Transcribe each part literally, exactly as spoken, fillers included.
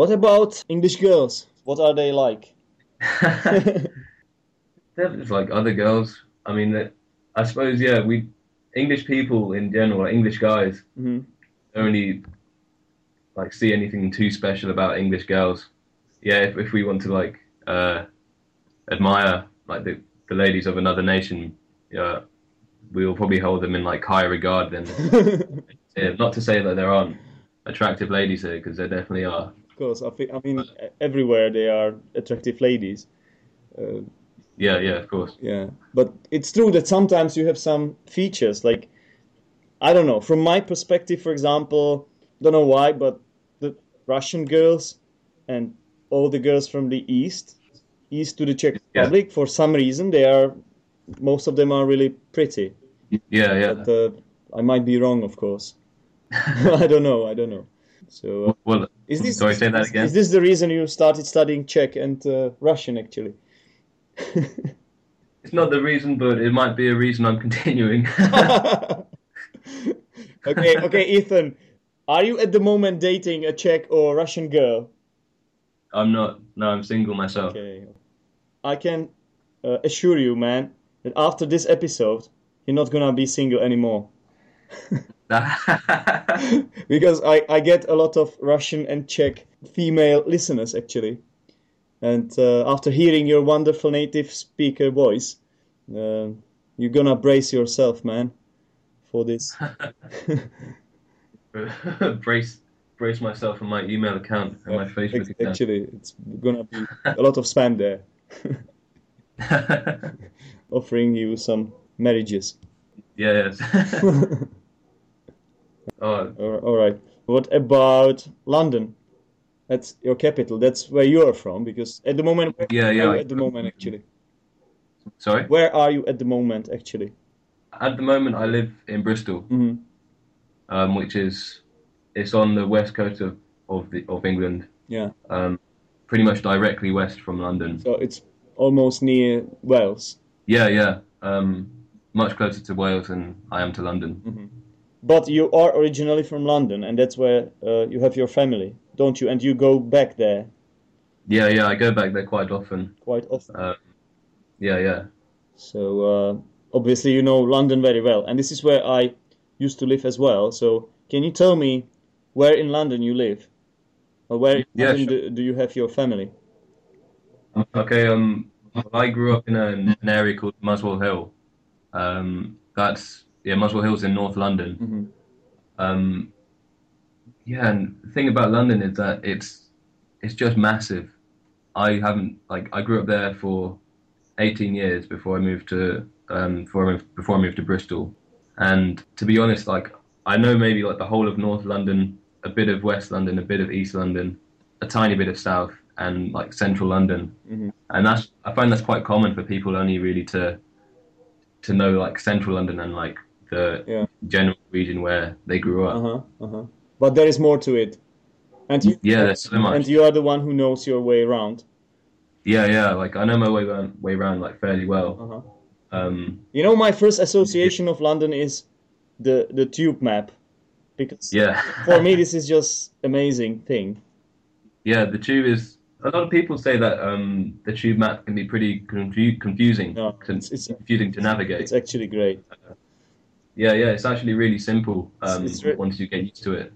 What about English girls? What are they like? They're just like other girls. I mean, that I suppose yeah. We English people in general, like English guys, Hmm. only like see anything too special about English girls. Yeah, if if we want to like uh, admire like the the ladies of another nation, yeah, we will probably hold them in like higher regard than. Yeah, not to say that there aren't attractive ladies here, because there definitely are. Of course, I think, I mean, e- everywhere they are attractive ladies. Uh, Yeah, yeah, of course. yeah, but it's true that sometimes you have some features, like, I don't know, from my perspective, for example, don't know why, but the Russian girls and all the girls from the east, east to the Czech Yeah, Republic, for some reason, they are, most of them are really pretty. yeah, But yeah. uh, I might be wrong, of course. I don't know, I don't know. So, uh, Well, is this sorry, is, say that is, is again. this the reason you started studying Czech and uh, Russian, actually? It's not the reason, but it might be a reason I'm continuing. Okay, okay, Ethan, are you at the moment dating a Czech or Russian girl? I'm not. No, I'm single myself. Okay, I can uh, assure you, man, that after this episode, you're not gonna be single anymore. Because I, I get a lot of Russian and Czech female listeners, actually. And uh, after hearing your wonderful native speaker voice, uh, you're gonna brace yourself, man, for this. brace, brace myself on my email account and Uh, my Facebook ac- account. actually, it's gonna be a lot of spam there, offering you some marriages. Yeah, yes. Oh, All all right. What about London? That's your capital. That's where you are from. Because at the moment, where yeah, are yeah. you I at the grew up moment, in- actually? Sorry. Where are you at the moment, actually? At the moment, I live in Bristol, Hmm. um, which is it's on the west coast of of, the, of England, Yeah. um, pretty much directly west from London. So it's almost near Wales. Yeah, yeah. Um, much closer to Wales than I am to London. Hmm. But you are originally from London, and that's where uh, you have your family, don't you? And you go back there Yeah, yeah. I go back there quite often. quite often. Uh, yeah, yeah. So uh, obviously you know London very well, and this is where I used to live as well. So can you tell me where in London you live, or where in Yeah, London sure. do, do you have your family? Okay. Um, well, I grew up in a, an area called Muswell Hill. Um, that's yeah, Muswell Hill's in North London. Hmm. Um, yeah, and the thing about London is that it's it's just massive. I haven't like I grew up there for eighteen years before I moved to um before I moved, before I moved to Bristol. And to be honest, like I know maybe like the whole of North London, a bit of West London, a bit of East London, a tiny bit of South, and like Central London. Hmm. And that's I find that's quite common for people only really to to know like Central London and like the Yeah. general region where they grew up. Uh-huh. Uh-huh. But there is more to it, and you Yeah, there's so and much. you are the one who knows your way around. Yeah, yeah. Like I know my way around, way around like fairly well. Uh-huh. Um, You know, my first association of London is the the tube map, because yeah, for me this is just amazing thing. yeah. The tube is. A lot of people say that um, the tube map can be pretty confu- confusing, No, con- it's it's confusing to navigate. it's actually great. Yeah, yeah. It's actually really simple It's, um, it's re- once you get used to it.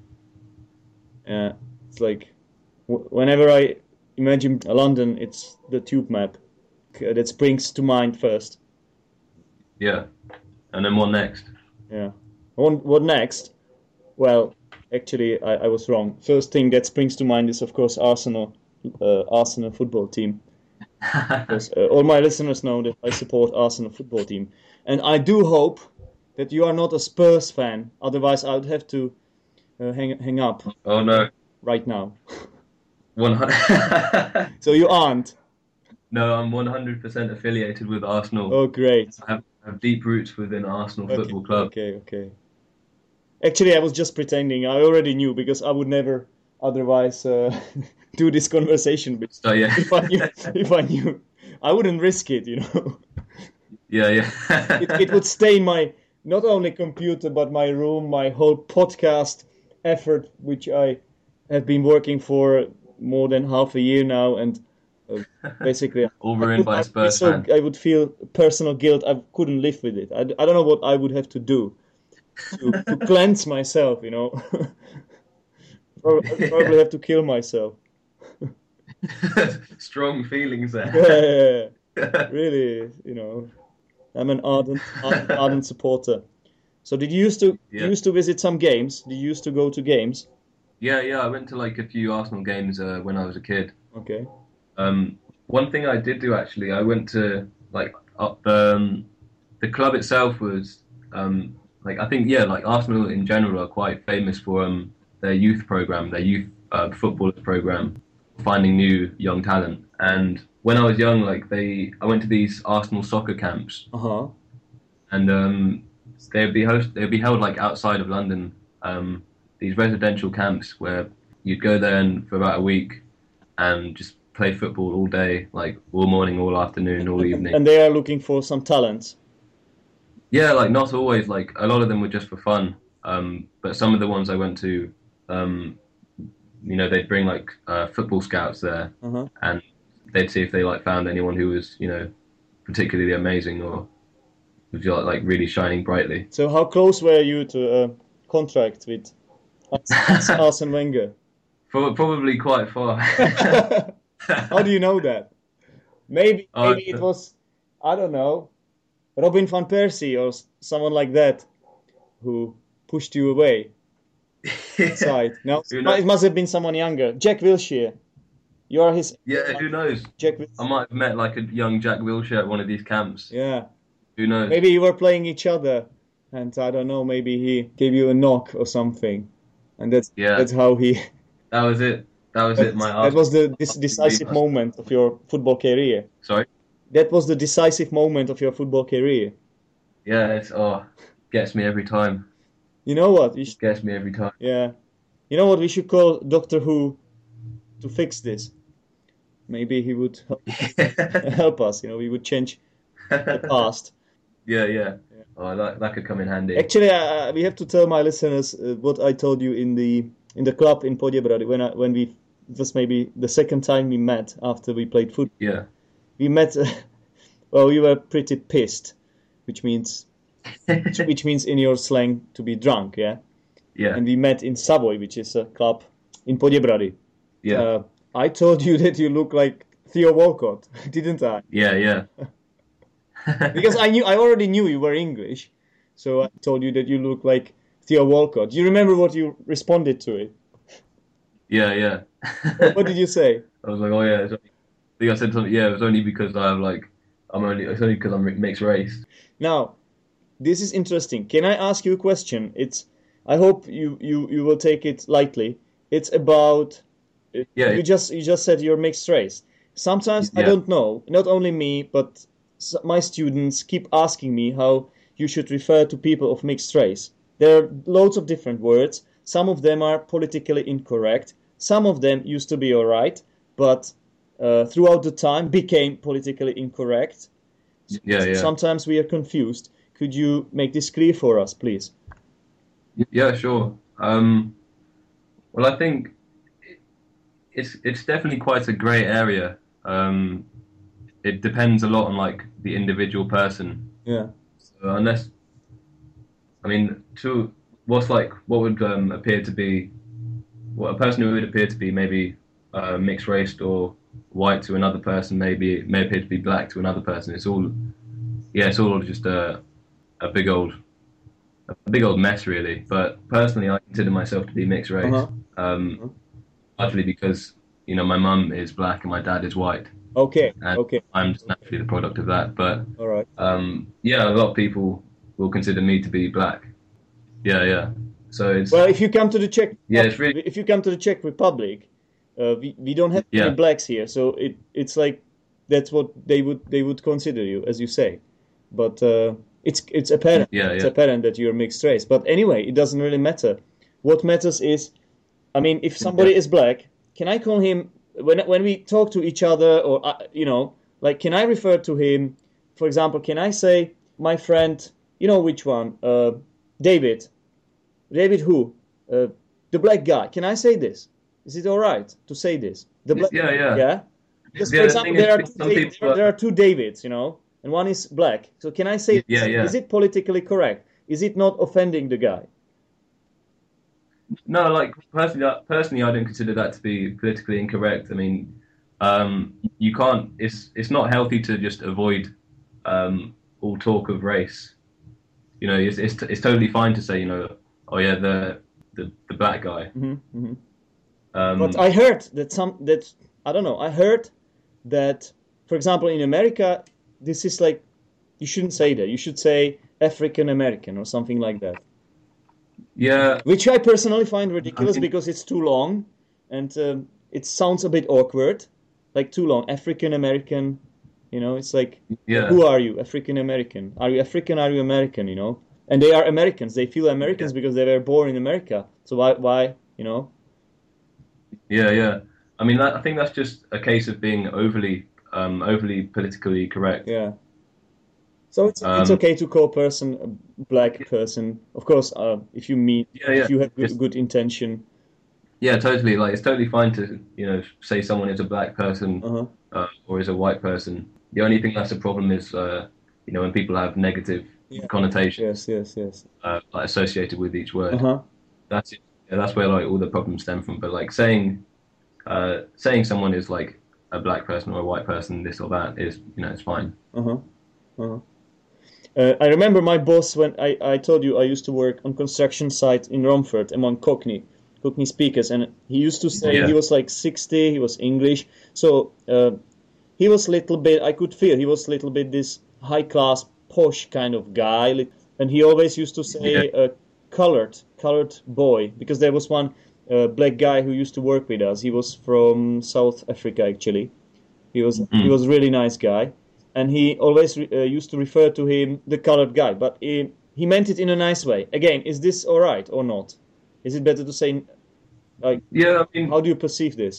yeah, it's like w whenever I imagine London, it's the tube map uh, that springs to mind first. Yeah. And then what next? Yeah. What, what next? Well, actually, I, I was wrong. First thing that springs to mind is, of course, Arsenal, uh, Arsenal football team. Because uh, all my listeners know that I support Arsenal football team, and I do hope that you are not a Spurs fan. Otherwise, I would have to uh, hang hang up Oh no, right now. one hundred. So you aren't. No, I'm one hundred percent affiliated with Arsenal. Oh, great. I have, have deep roots within Arsenal Okay, Football Club. okay, okay. Actually, I was just pretending. I already knew because I would never otherwise uh, do this conversation. But So yeah, if I knew, if I knew, I wouldn't risk it. You know, yeah, yeah. it it would stain my not only computer but my room, my whole podcast effort, which I have been working for more than half a year now, and uh, basically, All I ruined would, by I a would be Spurs so fan. I would feel personal guilt. I couldn't live with it. I, I don't know what I would have to do to to cleanse myself. You know, Prob- I'd probably have to kill myself. Strong feelings Yeah, there. yeah, yeah, yeah. Really, you know, I'm an ardent, ardent, ardent supporter. So did you used to do you Yeah. used to visit some games? Did you used to go to games? Yeah, yeah. I went to like a few Arsenal games uh, when I was a kid. Okay. Um, one thing I did do actually, I went to like up um, the club itself was um, like I think yeah, like Arsenal in general are quite famous for um, their youth program, their youth uh, footballers program, finding new young talent. And when I was young, like they, I went to these Arsenal soccer camps, Uh-huh. and um, they'd be host, they'd be held like outside of London. Um, these residential camps where you'd go there and for about a week and just play football all day, like all morning, all afternoon, all And, evening. and they are looking for some talent. Yeah, like not always. Like a lot of them were just for fun. Um, but some of the ones I went to, um, you know, they'd bring like uh, football scouts there, Uh-huh. and they'd see if they like found anyone who was, you know, particularly amazing or was like, like really shining brightly. So how close were you to a contract with Ars- Ars- Arsene Wenger? Pro- Probably quite far. How do you know that? Maybe uh, maybe it was, I don't know, Robin van Persie or s- someone like that who pushed you away inside. No, Who knows? it must have been someone younger. Jack Wilshere. You are his Yeah, who knows? Jack I Wilshere. might have met like a young Jack Wilshere at one of these camps. Yeah. Who knows? Maybe you were playing each other, and I don't know, maybe he gave you a knock or something, and that's Yeah, that's how he that was it. That was that, it. My that Arsenal was the this dream. decisive moment of your football career. Sorry. That was the decisive moment of your football career. Yeah, it's oh, gets me every time. You know what? You sh Gets me every time. yeah. You know what? We should call Doctor Who to fix this. Maybe he would help, help us. You know, we would change the past. Yeah, yeah. Yeah. Oh, that that could come in handy. Actually, uh, we have to tell my listeners uh, what I told you in the in the club in Podjebrady when I, when we it was maybe the second time we met after we played football. Yeah. We met. Uh, well, we were pretty pissed, which means which means in your slang to be drunk, yeah. Yeah. And we met in Savoy, which is a club in Podjebrady. Yeah. Uh, I told you that you look like Theo Walcott, didn't I? Yeah, yeah. Because I knew I already knew you were English, so I told you that you look like Theo Walcott. Do you remember what you responded to it? Yeah, yeah. What, what did you say? I was like, oh yeah. It's only, I think I said something. Yeah, it was only because I have like, I'm only. It's only because I'm mi- mixed race. Now, this is interesting. Can I ask you a question? It's. I hope you you you will take it lightly. It's about. Yeah, You just you just said you're mixed race. Sometimes I yeah, don't know. Not only me, but s- my students keep asking me how you should refer to people of mixed race. There are loads of different words. Some of them are politically incorrect. Some of them used to be all right, but uh, throughout the time became politically incorrect. yeah, So yeah. sometimes we are confused. Could you make this clear for us, please? Yeah, sure. Um, well, I think it's it's definitely quite a grey area. Um, it depends a lot on like the individual person. Yeah. So unless, I mean, to what's like what would um, appear to be what a person who would appear to be maybe uh, mixed race or white to another person maybe may appear to be black to another person. It's all yeah, it's all just a a big old a big old mess really. But personally, I consider myself to be mixed race, Uh-huh. um, largely because you know my mum is black and my dad is white, Okay. and Okay. I'm just naturally the product of that. But All right. um, yeah, a lot of people will consider me to be black. Yeah, yeah. So it's Well, if you come to the Czech, yeah, it's really if you come to the Czech Republic, uh, we, we don't have any yeah, blacks here, so it it's like that's what they would they would consider you, as you say. But uh, it's it's apparent yeah, it's yeah, apparent that you're mixed race. But anyway, it doesn't really matter. What matters is, I mean, if yeah, somebody is black, can I call him when when we talk to each other, or uh, you know, like, can I refer to him? For example, can I say my friend? You know which one? Uh, David. David who? Uh, the black guy. Can I say this? Is it all right to say this? The black, Yeah, yeah. yeah. Because, for Yeah, the example, thing is, there are two some Da- people there, are, there are two Davids, you know, and one is black. So can I say, yeah, is yeah. it politically correct? Is it not offending the guy? No, like personally, personally, I don't consider that to be politically incorrect. I mean, um, you can't. It's it's not healthy to just avoid um, all talk of race. You know, it's it's it's totally fine to say, you know, oh yeah, the the, the black guy. hmm hmm But Um, I heard that some that I don't know. I heard that, for example, in America, this is like you shouldn't say that. You should say African American or something like that. yeah, Which I personally find I ridiculous mean, because it's too long and um, it sounds a bit awkward, like too long. African American, you know, it's like, yeah, who are you? African American. Are you African? Are you American? You know, and they are Americans. They feel yeah, Americans because they were born in America. So why, why, you know? yeah, yeah. I mean, that, I think that's just a case of being overly um, overly politically correct. Yeah. So it's it's Um, okay to call person a black person. Of course, uh, if you meet, yeah, if yeah. you have good, Just good intention. yeah, totally. Like it's totally fine to you know say someone is a black person Uh-huh. uh, or is a white person. The only thing that's a problem is uh, you know when people have negative Yeah. connotations Yes, yes, yes. uh, like associated with each word. Uh-huh. That's it. Yeah, that's where like all the problems stem from. But like saying uh, saying someone is like a black person or a white person, this or that is you know it's fine. Uh-huh. Uh-huh. Uh, I remember my boss when I, I told you I used to work on construction site in Romford among Cockney, Cockney speakers, and he used to say he Yeah. was like sixty, he was English, so uh, he was little bit, I could feel he was little bit this high class posh kind of guy, li- and he always used to Yeah. say uh, colored, colored boy, because there was one uh, black guy who used to work with us. He was from South Africa actually. He was he Mm. was a really nice guy, and he always re- uh, used to refer to him the colored guy, but he, he meant it in a nice way. Again, is this all right or not? Is it better to say like Yeah. I how mean, do you perceive this?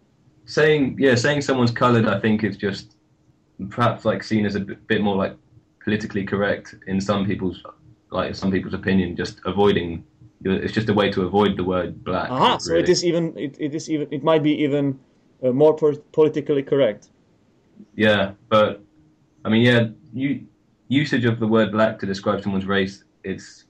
saying yeah saying someone's coloured, I think is just perhaps like seen as a bit, bit more like politically correct in some people's like some people's opinion. Just avoiding it's just a way to avoid the word black, Aha, so it really. is even it, it is even it might be even uh, more po- politically correct. Yeah, but I mean, yeah, you usage of the word black to describe someone's race, it's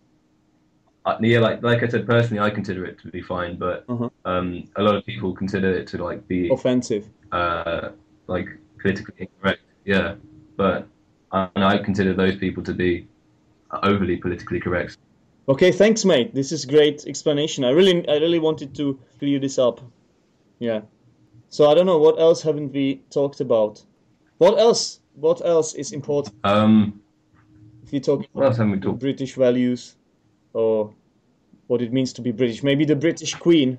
uh, yeah, like like I said, personally, I consider it to be fine, but Uh-huh. um, a lot of people consider it to like be Offensive. uh, like politically incorrect. Yeah, but I, and I consider those people to be overly politically correct. Okay, thanks, mate. This is great explanation. I really I really wanted to clear this up. Yeah. So I don't know what else haven't we talked about. What else? What else is important Um, if you talk what else haven't we about talked? British values or what it means to be British? Maybe the British Queen,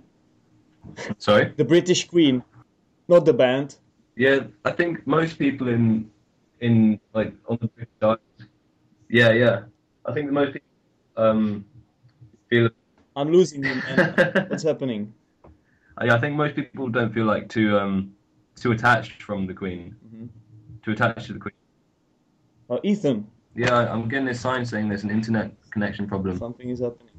Sorry. the British Queen, not the band. Yeah, I think most people in in like on the British side. Yeah, yeah. I think that most people um, feel. I'm losing you, man. What's happening? I, I think most people don't feel like too um too attached from the Queen, hmm too attached to the Queen. Uh, Ethan, Yeah, I, I'm getting this sign saying there's an internet connection problem. something is happening.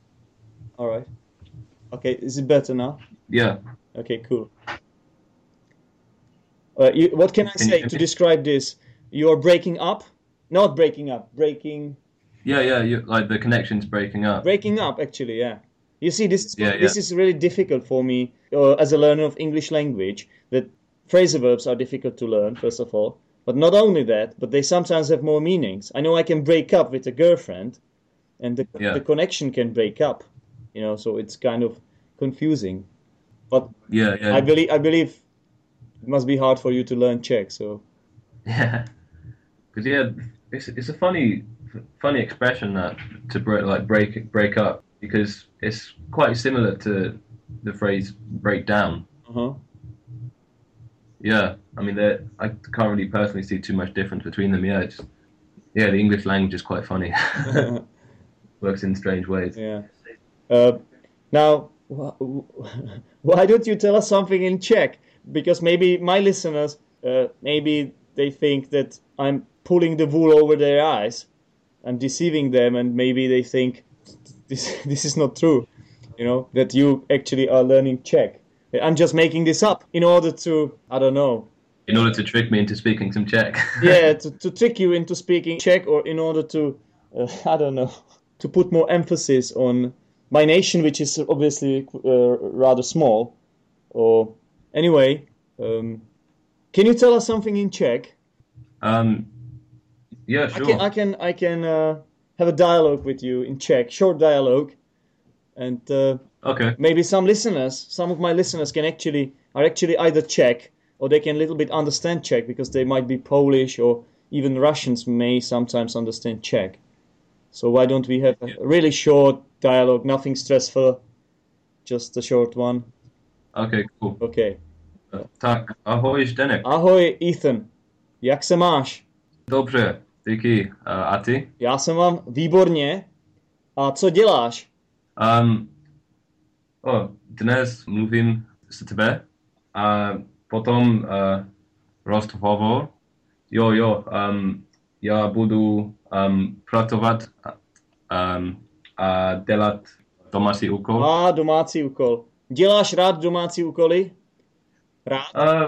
All right. Okay, is it better now? Yeah, Okay, cool. Uh, you, what can I can you say hear to me? describe this? You're breaking up? Not breaking up, breaking Yeah, yeah. You, like the connection's breaking up. breaking up actually, yeah. You see, this is Yeah, yeah, this is really difficult for me uh, as a learner of English language. That phrasal verbs are difficult to learn, first of all. But not only that, but they sometimes have more meanings. I know I can break up with a girlfriend, and the the yeah, connection can break up. You know, so it's kind of confusing. But yeah, I yeah, believe I believe it must be hard for you to learn Czech. So yeah. Because yeah, it's it's a funny funny expression that to break like break break up because it's quite similar to the phrase break down. uh-huh. Yeah, I mean, they're- I can't really personally see too much difference between them. Yeah, it's, yeah, the English language is quite funny. Works in strange ways. Yeah. Uh, now, wh- why don't you tell us something in Czech? Because maybe my listeners, uh, maybe they think that I'm pulling the wool over their eyes. I'm deceiving them, and maybe they think this this is not true. You know that you actually are learning Czech. I'm just making this up in order to, I don't know. In order to trick me into speaking some Czech. yeah, to, to trick you into speaking Czech, or in order to, uh, I don't know, to put more emphasis on my nation, which is obviously uh, rather small. Or anyway, um, can you tell us something in Czech? Um, yeah, sure. I can I can, I can uh, have a dialogue with you in Czech, short dialogue, and uh, okay. maybe some listeners, some of my listeners can actually are actually either Czech or they can a little bit understand Czech because they might be Polish, or even Russians may sometimes understand Czech. So why don't we have a really short dialogue, nothing stressful, just a short one. Okay, cool. Okay. Tak, ahoj Zdeněk. Ahoj Ethan, jak se máš? Dobře, díky. Uh, a ty? Já se mám výborně. A co děláš? Um, oh, dnes mluvím s tebe a potom uh, rozhovor. Jo, jo, um, já budu um, pracovat um, a dělat domácí úkol. A domácí úkol. Děláš rád domácí úkoly? Rád? Uh,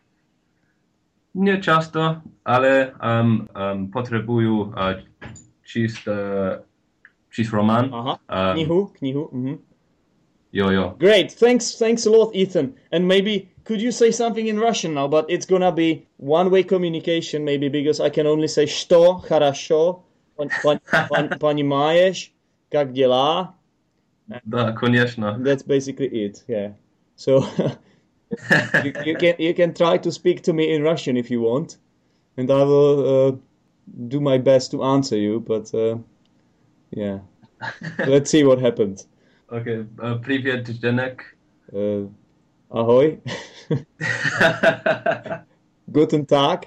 ne často, ale um, um, potřebuju uh, číst, uh, číst román. Aha, Um, knihu, knihu. Mhm. Jo, jo. Great, thanks, thanks a lot, Ethan. And maybe could you say something in Russian now? But it's gonna be one-way communication, maybe, because I can only say что хорошо, понимаешь, как дела. Да, конечно. That's basically it. Yeah. So you, you can you can try to speak to me in Russian if you want, and I will uh, do my best to answer you. But uh, yeah, let's see what happens. Okay, uh, привет, Zdeněk. Uh, ahoj. Guten Tag.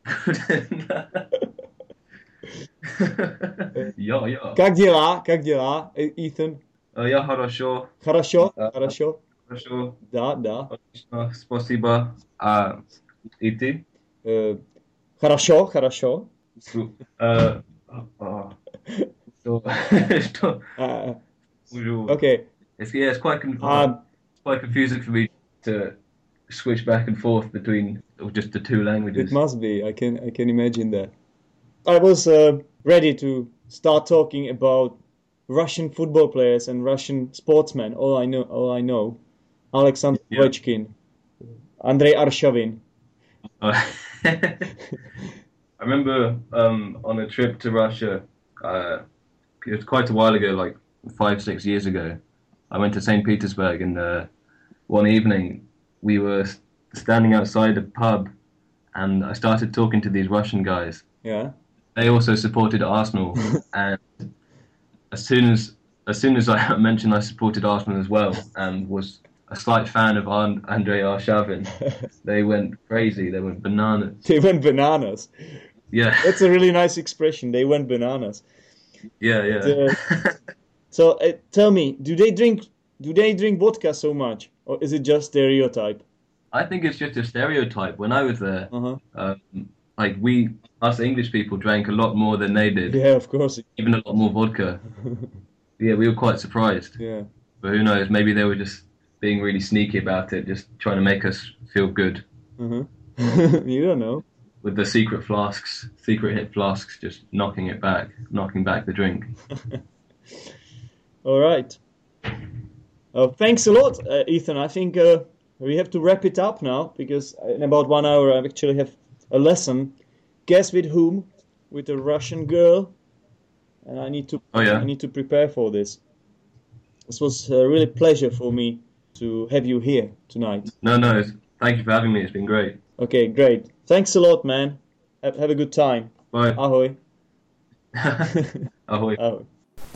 Jo, jo. Как дела? Как дела, Ethan? Uh, я хорошо. Хорошо? Uh, Хорошо? Хорошо. Да, да. Отлично, спасибо. А и ты? Uh, хорошо, хорошо. Су- uh, uh, so, что? Uh, Bonjour. okay. It's, yeah, it's quite, con- Um, quite confusing for me to switch back and forth between just the two languages. It must be. I can I can imagine that. I was uh, ready to start talking about Russian football players and Russian sportsmen. All I know, all I know, Alexander Yeah. Ovechkin, Andrei Arshavin. Uh, I remember um, on a trip to Russia, uh, it was quite a while ago, like five, six years ago. I went to Saint Petersburg, and uh, one evening we were standing outside a pub, and I started talking to these Russian guys. Yeah. They also supported Arsenal, and as soon as as soon as I mentioned I supported Arsenal as well, and was a slight fan of And- Andrei Arshavin, they went crazy. They went bananas. They went bananas. Yeah, That's a really nice expression. They went bananas. yeah, yeah. So uh, tell me, do they drink do they drink vodka so much, or is it just stereotype? I think it's just a stereotype. When I was there, Uh-huh. um, like we, us English people, drank a lot more than they did, Yeah, of course. even a lot more vodka. Yeah, we were quite surprised. Yeah. But who knows? Maybe they were just being really sneaky about it, just trying to make us feel good Uh-huh. You don't know. with the secret flasks, secret hit flasks, just knocking it back, knocking back the drink. All right. Uh, thanks a lot, uh, Ethan. I think uh, we have to wrap it up now because in about one hour I actually have a lesson. Guess with whom? With a Russian girl, and I need to. Oh, yeah? I need to prepare for this. This was a really pleasure for me to have you here tonight. No, no. It's, thank you for having me. It's been great. Okay, great. Thanks a lot, man. Have, have a good time. Bye. Ahoy. Ahoy. Ahoy.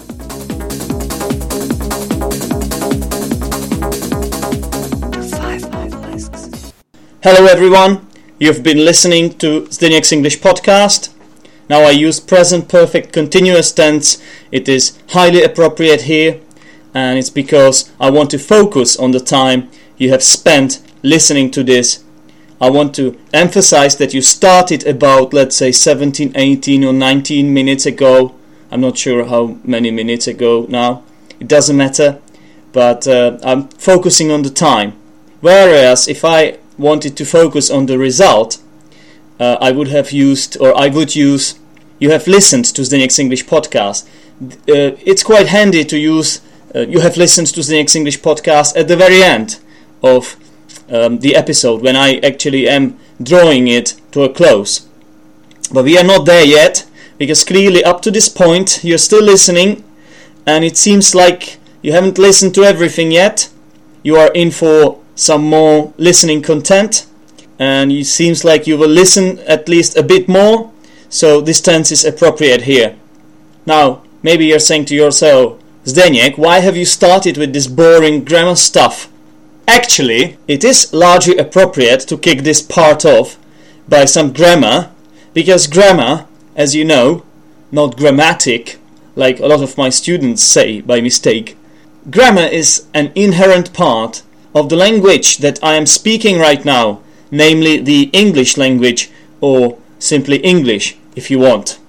Hello everyone, you've been listening to Zdeněk's English podcast. Now I use present perfect continuous tense. It is highly appropriate here, and it's because I want to focus on the time you have spent listening to this. I want to emphasize that you started about, let's say, seventeen, eighteen or nineteen minutes ago. I'm not sure how many minutes ago now. It doesn't matter, but uh, I'm focusing on the time. Whereas if I wanted to focus on the result, uh, I would have used, or I would use, you have listened to Zdeněk's English podcast. Uh, it's quite handy to use, uh, you have listened to Zdeněk's English podcast at the very end of um, the episode, when I actually am drawing it to a close. But we are not there yet, because clearly up to this point you're still listening, and it seems like you haven't listened to everything yet. You are in for some more listening content, and it seems like you will listen at least a bit more, so this tense is appropriate here. Now, maybe you're saying to yourself, Zdeněk, why have you started with this boring grammar stuff? Actually, it is largely appropriate to kick this part off by some grammar, because grammar, as you know, not grammatic, like a lot of my students say by mistake. Grammar is an inherent part of the language that I am speaking right now, namely the English language, or simply English if you want.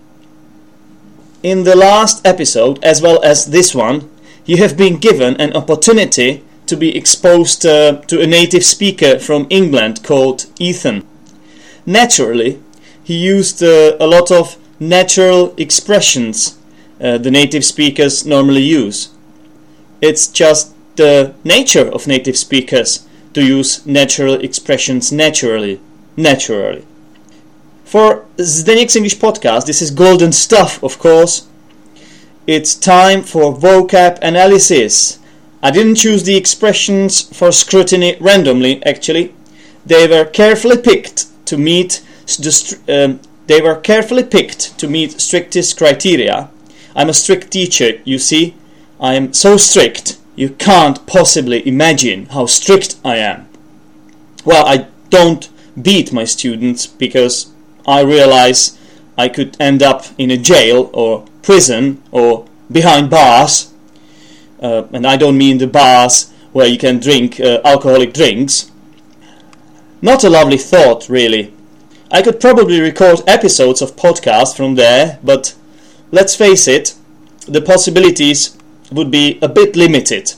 In the last episode, as well as this one, you have been given an opportunity to be exposed uh, to a native speaker from England called Ethan. Naturally, he used uh, a lot of natural expressions uh, the native speakers normally use. It's just the nature of native speakers to use natural expressions naturally. Naturally. For Zdeněk's English podcast, this is golden stuff, of course. It's time for vocab analysis. I didn't choose the expressions for scrutiny randomly, actually. They were carefully picked to meet the um, they were carefully picked to meet strictest criteria. I'm a strict teacher, you see. I am so strict, you can't possibly imagine how strict I am. Well, I don't beat my students because I realize I could end up in a jail or prison or behind bars. Uh, and I don't mean the bars where you can drink uh, alcoholic drinks. Not a lovely thought, really. I could probably record episodes of podcasts from there, but let's face it, the possibilities would be a bit limited.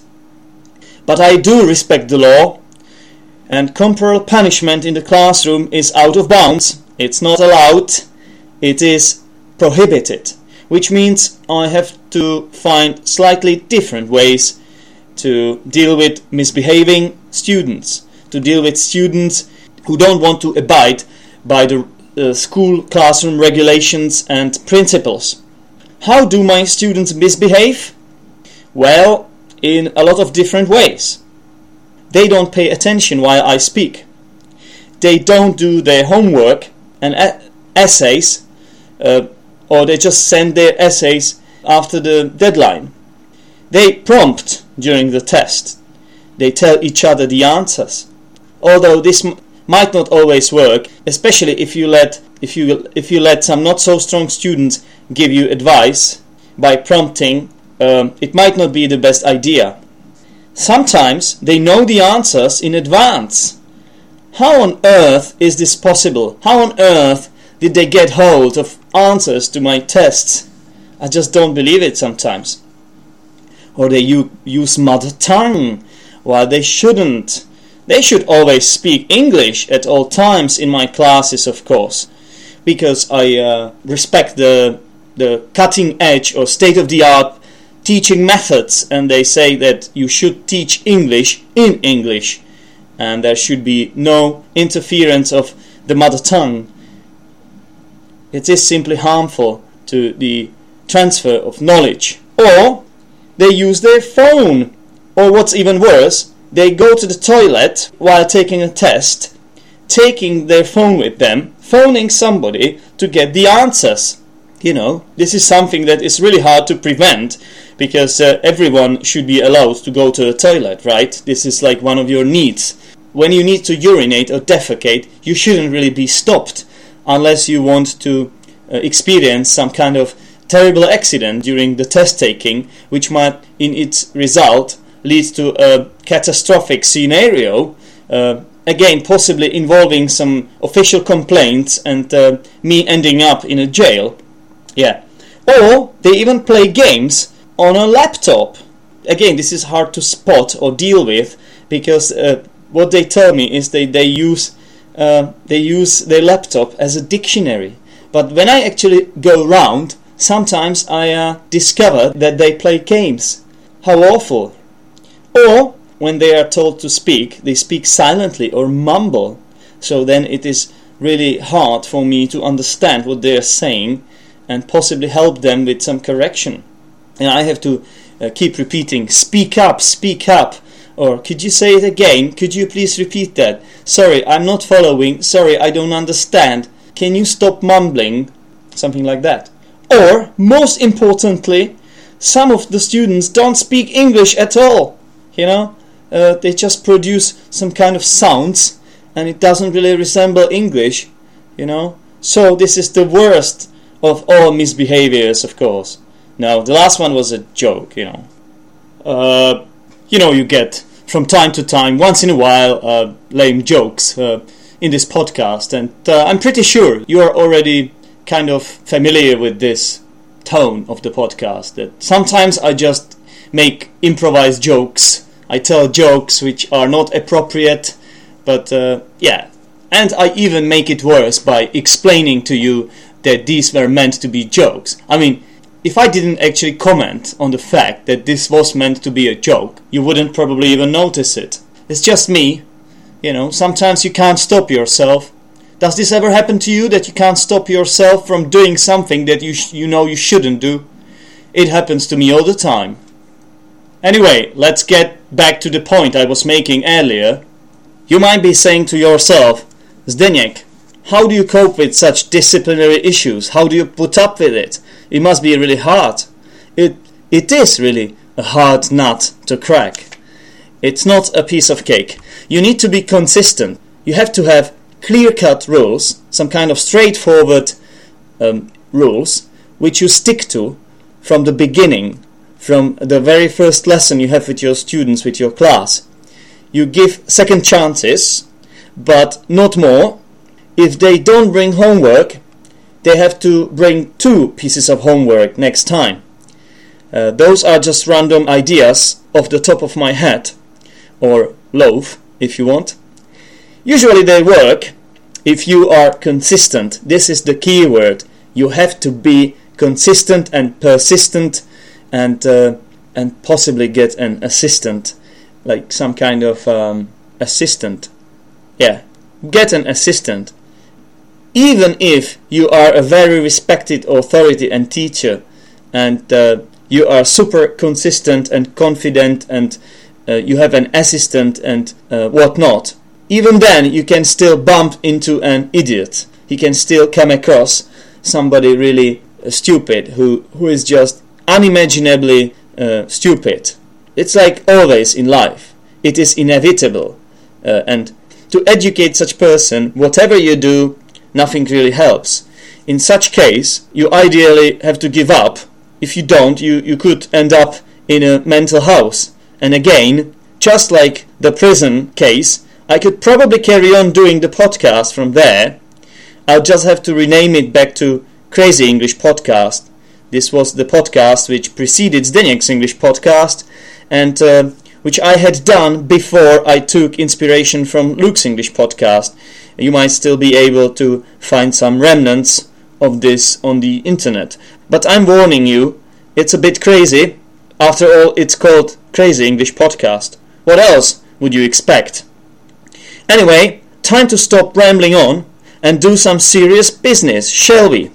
But I do respect the law, and corporal punishment in the classroom is out of bounds. It's not allowed, it is prohibited, which means I have to find slightly different ways to deal with misbehaving students, to deal with students who don't want to abide by the uh, school classroom regulations and principles. How do my students misbehave? Well, in a lot of different ways. They don't pay attention while I speak. They don't do their homework and a- essays, uh, or they just send their essays after the deadline. They prompt during the test. They tell each other the answers. Although this m- might not always work, especially if you let if you if you let some not so strong students give you advice by prompting, um, it might not be the best idea. Sometimes they know the answers in advance. How on earth is this possible? How on earth did they get hold of answers to my tests? I just don't believe it sometimes. Or they u- use mother tongue while they shouldn't. They should always speak English at all times in my classes, of course, because I uh, respect the the cutting edge or state-of-the-art teaching methods, and they say that you should teach English in English, and there should be no interference of the mother tongue. It is simply harmful to the transfer of knowledge. Or they use their phone, or what's even worse, they go to the toilet while taking a test, taking their phone with them, phoning somebody to get the answers. You know, this is something that is really hard to prevent, because uh, everyone should be allowed to go to the toilet, right? This is like one of your needs. When you need to urinate or defecate, you shouldn't really be stopped unless you want to uh, experience some kind of terrible accident during the test taking, which might in its result lead to a catastrophic scenario, uh, again possibly involving some official complaints and uh, me ending up in a jail. Yeah. Or they even play games on a laptop. Again, this is hard to spot or deal with, because uh, what they tell me is they they use uh, they use their laptop as a dictionary. But when I actually go round, sometimes I uh, discover that they play games. How awful! Or when they are told to speak, they speak silently or mumble. So then it is really hard for me to understand what they are saying and possibly help them with some correction. And I have to uh, keep repeating, speak up, speak up. Or could you say it again? Could you please repeat that? Sorry, I'm not following. Sorry, I don't understand. Can you stop mumbling? Something like that. Or, most importantly, some of the students don't speak English at all. You know, uh, they just produce some kind of sounds and it doesn't really resemble English, you know. So this is the worst of all misbehaviors, of course. No, the last one was a joke, you know. Uh, you know, you get from time to time, once in a while, uh, lame jokes uh, in this podcast, and uh, I'm pretty sure you are already kind of familiar with this tone of the podcast, that sometimes I just make improvised jokes. I tell jokes which are not appropriate, but uh, yeah, and I even make it worse by explaining to you that these were meant to be jokes. I mean, if I didn't actually comment on the fact that this was meant to be a joke, you wouldn't probably even notice it. It's just me, you know, sometimes you can't stop yourself. Does this ever happen to you, that you can't stop yourself from doing something that you sh- you know you shouldn't do? It happens to me all the time. Anyway, let's get back to the point I was making earlier. You might be saying to yourself, Zdeněk, how do you cope with such disciplinary issues? How do you put up with it? It must be really hard. It it is really a hard nut to crack. It's not a piece of cake. You need to be consistent. You have to have clear-cut rules, some kind of straightforward um, rules, which you stick to from the beginning, from the very first lesson you have with your students, with your class. You give second chances, but not more. If they don't bring homework, they have to bring two pieces of homework next time. Uh, those are just random ideas off the top of my head, or loaf, if you want. Usually they work if you are consistent. This is the key word. You have to be consistent and persistent, and uh, and possibly get an assistant, like some kind of um, assistant. Yeah, get an assistant. Even if you are a very respected authority and teacher, and uh, you are super consistent and confident, and uh, you have an assistant and uh, whatnot, even then you can still bump into an idiot. He can still come across somebody really uh, stupid, who, who is just unimaginably uh, stupid. It's like always in life. It is inevitable. Uh, and to educate such person, whatever you do, nothing really helps. In such case, you ideally have to give up. If you don't, you, you could end up in a mental house. And again, just like the prison case, I could probably carry on doing the podcast from there. I'll just have to rename it back to Crazy English Podcast. This was the podcast which preceded Zdeněk's English podcast, and uh, which I had done before I took inspiration from Luke's English podcast. You might still be able to find some remnants of this on the internet. But I'm warning you, it's a bit crazy. After all, it's called Crazy English Podcast. What else would you expect? Anyway, time to stop rambling on and do some serious business, shall we?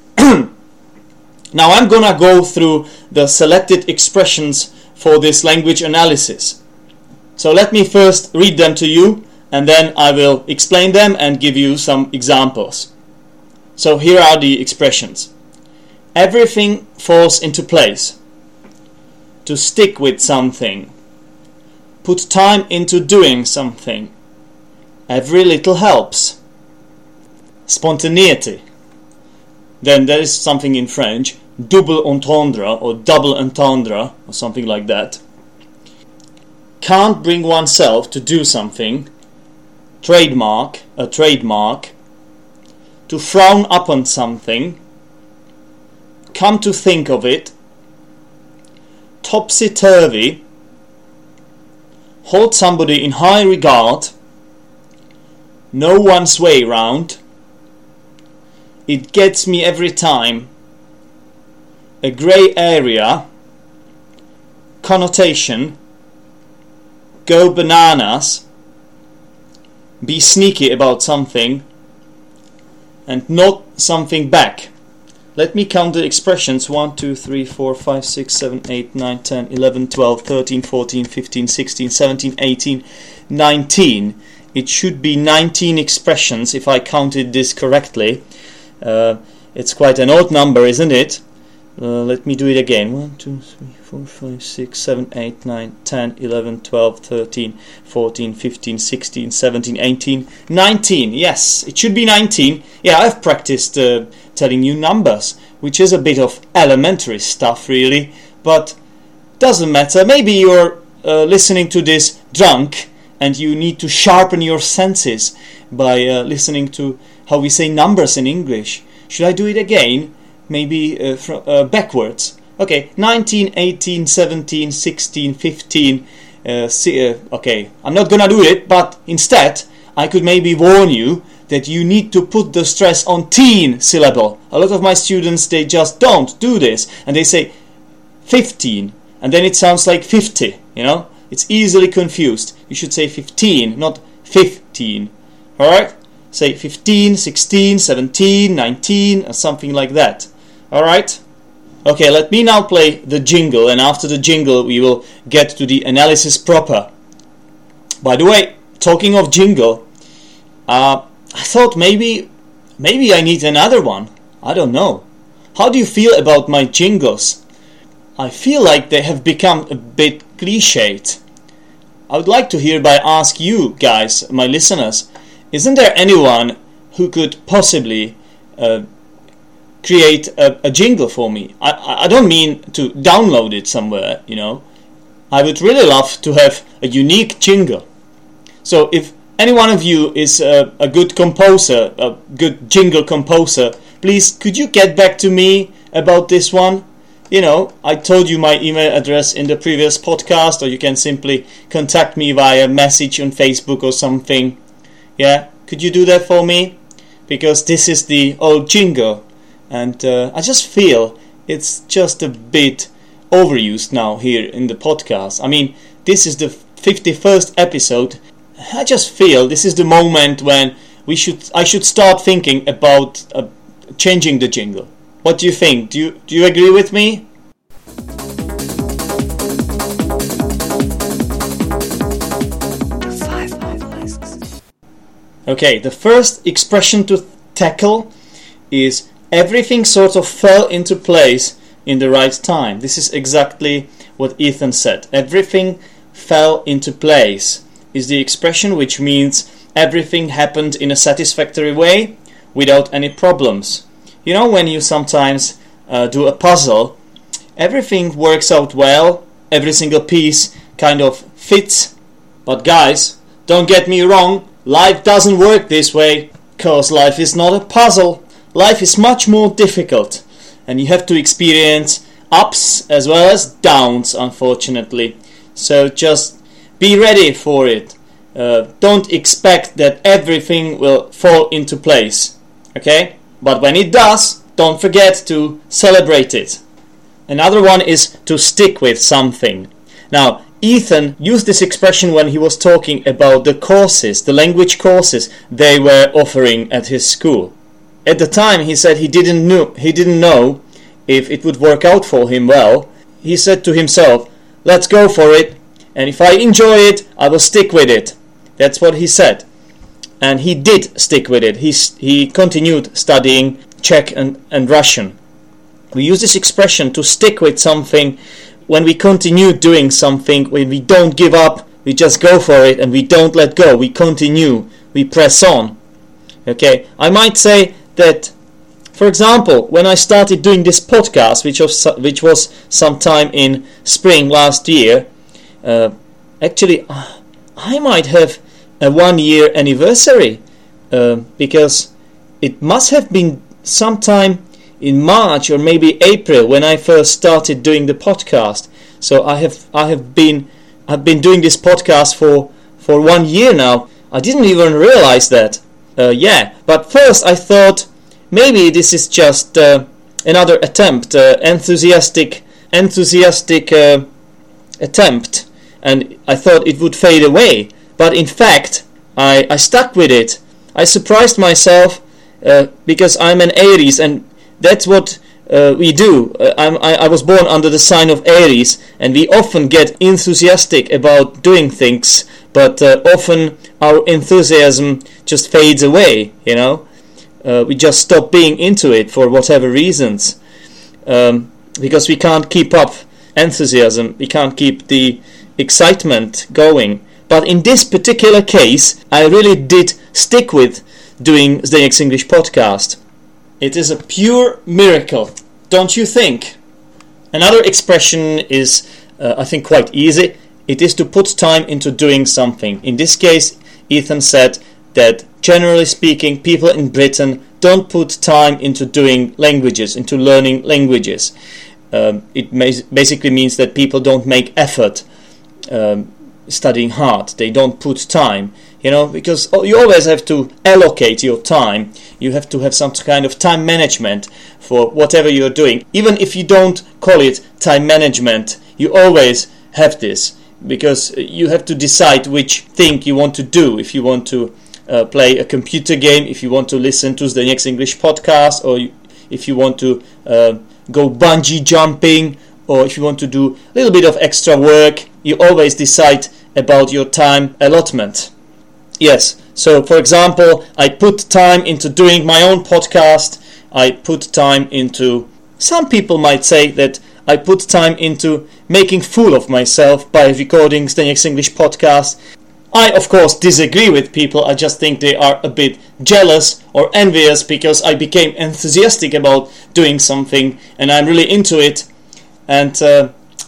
Now I'm gonna go through the selected expressions for this language analysis. So let me first read them to you, and then I will explain them and give you some examples. So here are the expressions. Everything falls into place. To stick with something. Put time into doing something. Every little helps. Spontaneity. Then there is something in French, double entendre or double entendre or something like that. Can't bring oneself to do something. Trademark, a trademark. To frown upon something. Come to think of it. Topsy-turvy. hold somebody in high regard, know one's way round. It gets me every time. A grey area, connotation, go bananas, be sneaky about something, and knock something back. Let me count the expressions. one, two, three, four, five, six, seven, eight, nine, ten, eleven, twelve, thirteen, fourteen, fifteen, sixteen, seventeen, eighteen, nineteen. It should be nineteen expressions if I counted this correctly. Uh, it's quite an odd number, isn't it? Uh, let me do it again. one, two, three, four, five, six, seven, eight, nine, ten, eleven, twelve, thirteen, fourteen, fifteen, sixteen, seventeen, eighteen, nineteen. Yes, it should be nineteen. Yeah, I've practiced uh, telling you numbers, which is a bit of elementary stuff, really. But doesn't matter. Maybe you're uh, listening to this drunk and you need to sharpen your senses by uh, listening to how we say numbers in English. Should I do it again? Maybe uh, fr- uh, backwards. Okay, nineteen, eighteen, seventeen, sixteen, fifteen. Uh, si- uh, okay, I'm not gonna do it, but instead I could maybe warn you that you need to put the stress on teen syllable. A lot of my students, they just don't do this, and they say fifteen, and then it sounds like fifty, you know? It's easily confused. You should say fifteen, not fifteen. Alright? Say fifteen, sixteen, seventeen, nineteen, or something like that. Alright? Okay, let me now play the jingle, and after the jingle we will get to the analysis proper. By the way, talking of jingle, uh, I thought maybe, maybe I need another one. I don't know. How do you feel about my jingles? I feel like they have become a bit cliched. I would like to hereby ask you guys, my listeners, isn't there anyone who could possibly uh, create a, a jingle for me? I, I don't mean to download it somewhere, you know. I would really love to have a unique jingle. So if any one of you is a, a good composer, a good jingle composer, please could you get back to me about this one? You know, I told you my email address in the previous podcast, or you can simply contact me via message on Facebook or something. Yeah, could you do that for me? Because this is the old jingle, and uh, I just feel it's just a bit overused now here in the podcast. I mean, this is the fifty-first episode. I just feel this is the moment when we should I should start thinking about uh, changing the jingle. What do you think? Do you do you agree with me? Okay, the first expression to tackle is everything sort of fell into place in the right time. This is exactly what Ethan said. Everything fell into place is the expression which means everything happened in a satisfactory way without any problems. You know, when you sometimes uh, do a puzzle, everything works out well, every single piece kind of fits. But guys, don't get me wrong, life doesn't work this way, because life is not a puzzle. Life is much more difficult, and you have to experience ups as well as downs, unfortunately. So just be ready for it. Uh, don't expect that everything will fall into place, okay? But when it does, don't forget to celebrate it. Another one is to stick with something. Now, Ethan used this expression when he was talking about the courses, the language courses they were offering at his school. At the time, he said he didn't know, he didn't know if it would work out for him well. He said to himself, let's go for it, and if I enjoy it, I will stick with it. That's what he said. And he did stick with it. He, he continued studying Czech and, and Russian. We use this expression to stick with something when we continue doing something, when we don't give up, we just go for it and we don't let go. We continue, we press on. Okay, I might say that, for example, when I started doing this podcast, which was, which was sometime in spring last year, uh, actually, I might have a one-year anniversary, uh, because it must have been sometime in March or maybe April when I first started doing the podcast. So I have I have been I've been doing this podcast for, for one year now. I didn't even realize that. Uh, yeah, but first I thought maybe this is just uh, another attempt, uh, enthusiastic, enthusiastic uh, attempt, and I thought it would fade away. But in fact, I, I stuck with it. I surprised myself uh, because I'm an Aries, and that's what uh, we do. Uh, I'm, I, I was born under the sign of Aries, and we often get enthusiastic about doing things, but uh, often our enthusiasm just fades away, you know. Uh, we just stop being into it for whatever reasons, um, because we can't keep up enthusiasm, we can't keep the excitement going. But in this particular case, I really did stick with doing Zdeněk's English podcast. It is a pure miracle, don't you think? Another expression is, uh, I think, quite easy. It is to put time into doing something. In this case, Ethan said that, generally speaking, people in Britain don't put time into doing languages, into learning languages. Um, it may, basically means that people don't make effort um, studying hard. They don't put time, you know, because you always have to allocate your time. You have to have some kind of time management for whatever you're doing. Even if you don't call it time management, you always have this, because you have to decide which thing you want to do. If you want to uh, play a computer game, if you want to listen to Zdeněk's English podcast, or if you want to uh, go bungee jumping, or if you want to do a little bit of extra work, you always decide about your time allotment. Yes, so for example, I put time into doing my own podcast. I put time into, some people might say that I put time into making fool of myself by recording Zdeněk's English podcast. I, of course, disagree with people. I just think they are a bit jealous or envious because I became enthusiastic about doing something and I'm really into it. And uh,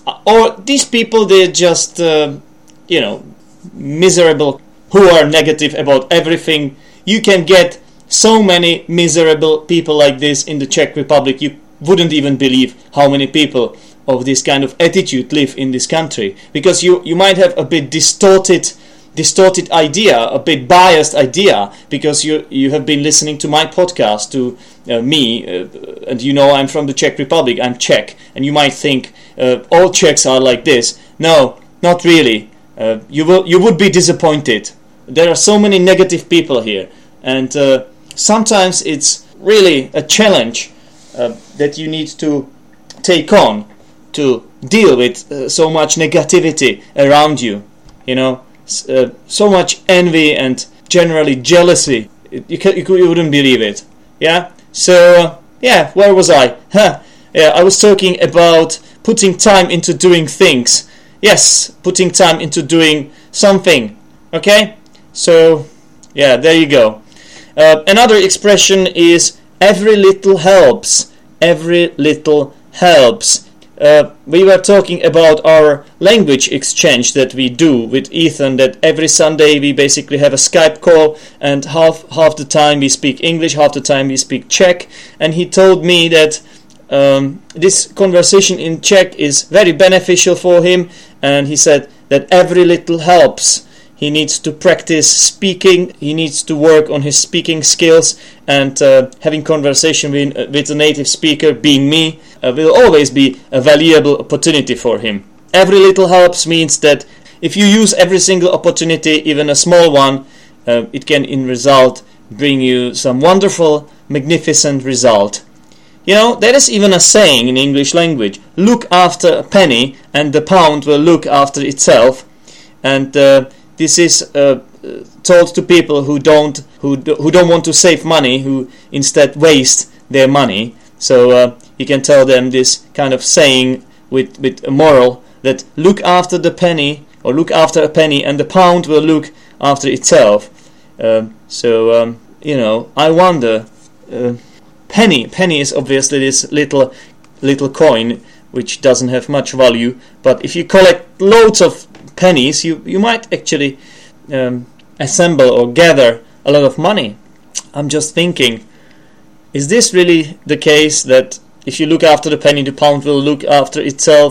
or these people, they're just, uh, you know, miserable, who are negative about everything. You can get so many miserable people like this in the Czech Republic. You wouldn't even believe how many people of this kind of attitude live in this country, because you, you might have a bit distorted distorted idea, a bit biased idea, because you you have been listening to my podcast, to uh, me, uh, and you know I'm from the Czech Republic, I'm Czech, and you might think uh, all Czechs are like this. No, not really. Uh, you will you would be disappointed. There are so many negative people here, and uh, sometimes it's really a challenge uh, that you need to take on to deal with uh, so much negativity around you, you know. Uh, so much envy and generally jealousy. You, can, you, you wouldn't believe it. Yeah. So uh, yeah, where was I? Huh. Yeah, I was talking about putting time into doing things. Yes, putting time into doing something. Okay. So yeah, there you go. Uh, another expression is every little helps. Every little helps. Uh, we were talking about our language exchange that we do with Ethan, that every Sunday we basically have a Skype call, and half half the time we speak English, half the time we speak Czech, and he told me that um, this conversation in Czech is very beneficial for him, and he said that every little helps. He needs to practice speaking, he needs to work on his speaking skills, and uh, having conversation with, uh, with a native speaker, being me, uh, will always be a valuable opportunity for him. Every little helps means that if you use every single opportunity, even a small one, uh, it can in result bring you some wonderful, magnificent result. You know, there is even a saying in English language, look after a penny and the pound will look after itself. And uh, this is uh, told to people who don't who do, who don't want to save money, who instead waste their money. So uh, you can tell them this kind of saying with with a moral that look after the penny, or look after a penny, and the pound will look after itself. Uh, so um, you know, I wonder. Uh, penny, penny is obviously this little little coin which doesn't have much value. But if you collect loads of pennies, you you might actually um, assemble or gather a lot of money. I'm just thinking, is this really the case, that if you look after the penny, the pound will look after itself?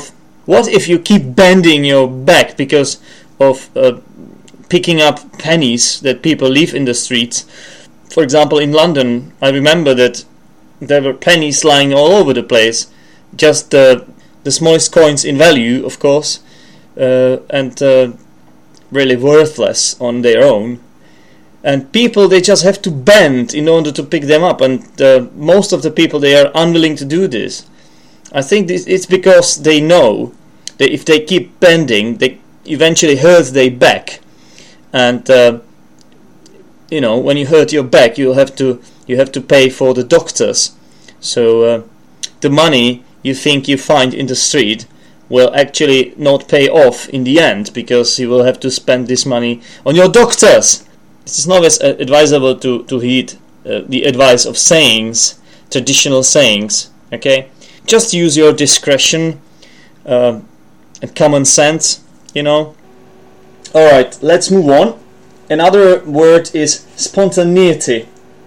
What if you keep bending your back because of uh, picking up pennies that people leave in the streets? For example, in London, I remember that there were pennies lying all over the place, just uh, the smallest coins in value, of course, uh, and uh, really worthless on their own. And people, they just have to bend in order to pick them up, and uh, most of the people, they are unwilling to do this. I think this, it's because they know that if they keep bending, they eventually hurt their back, and uh, you know, when you hurt your back, you have to you have to pay for the doctors. So uh, the money you think you find in the street will actually not pay off in the end, because you will have to spend this money on your doctors. It is not always advisable to, to heed uh, the advice of sayings, traditional sayings, okay? Just use your discretion uh, and common sense, you know? Alright, let's move on. Another word is spontaneity.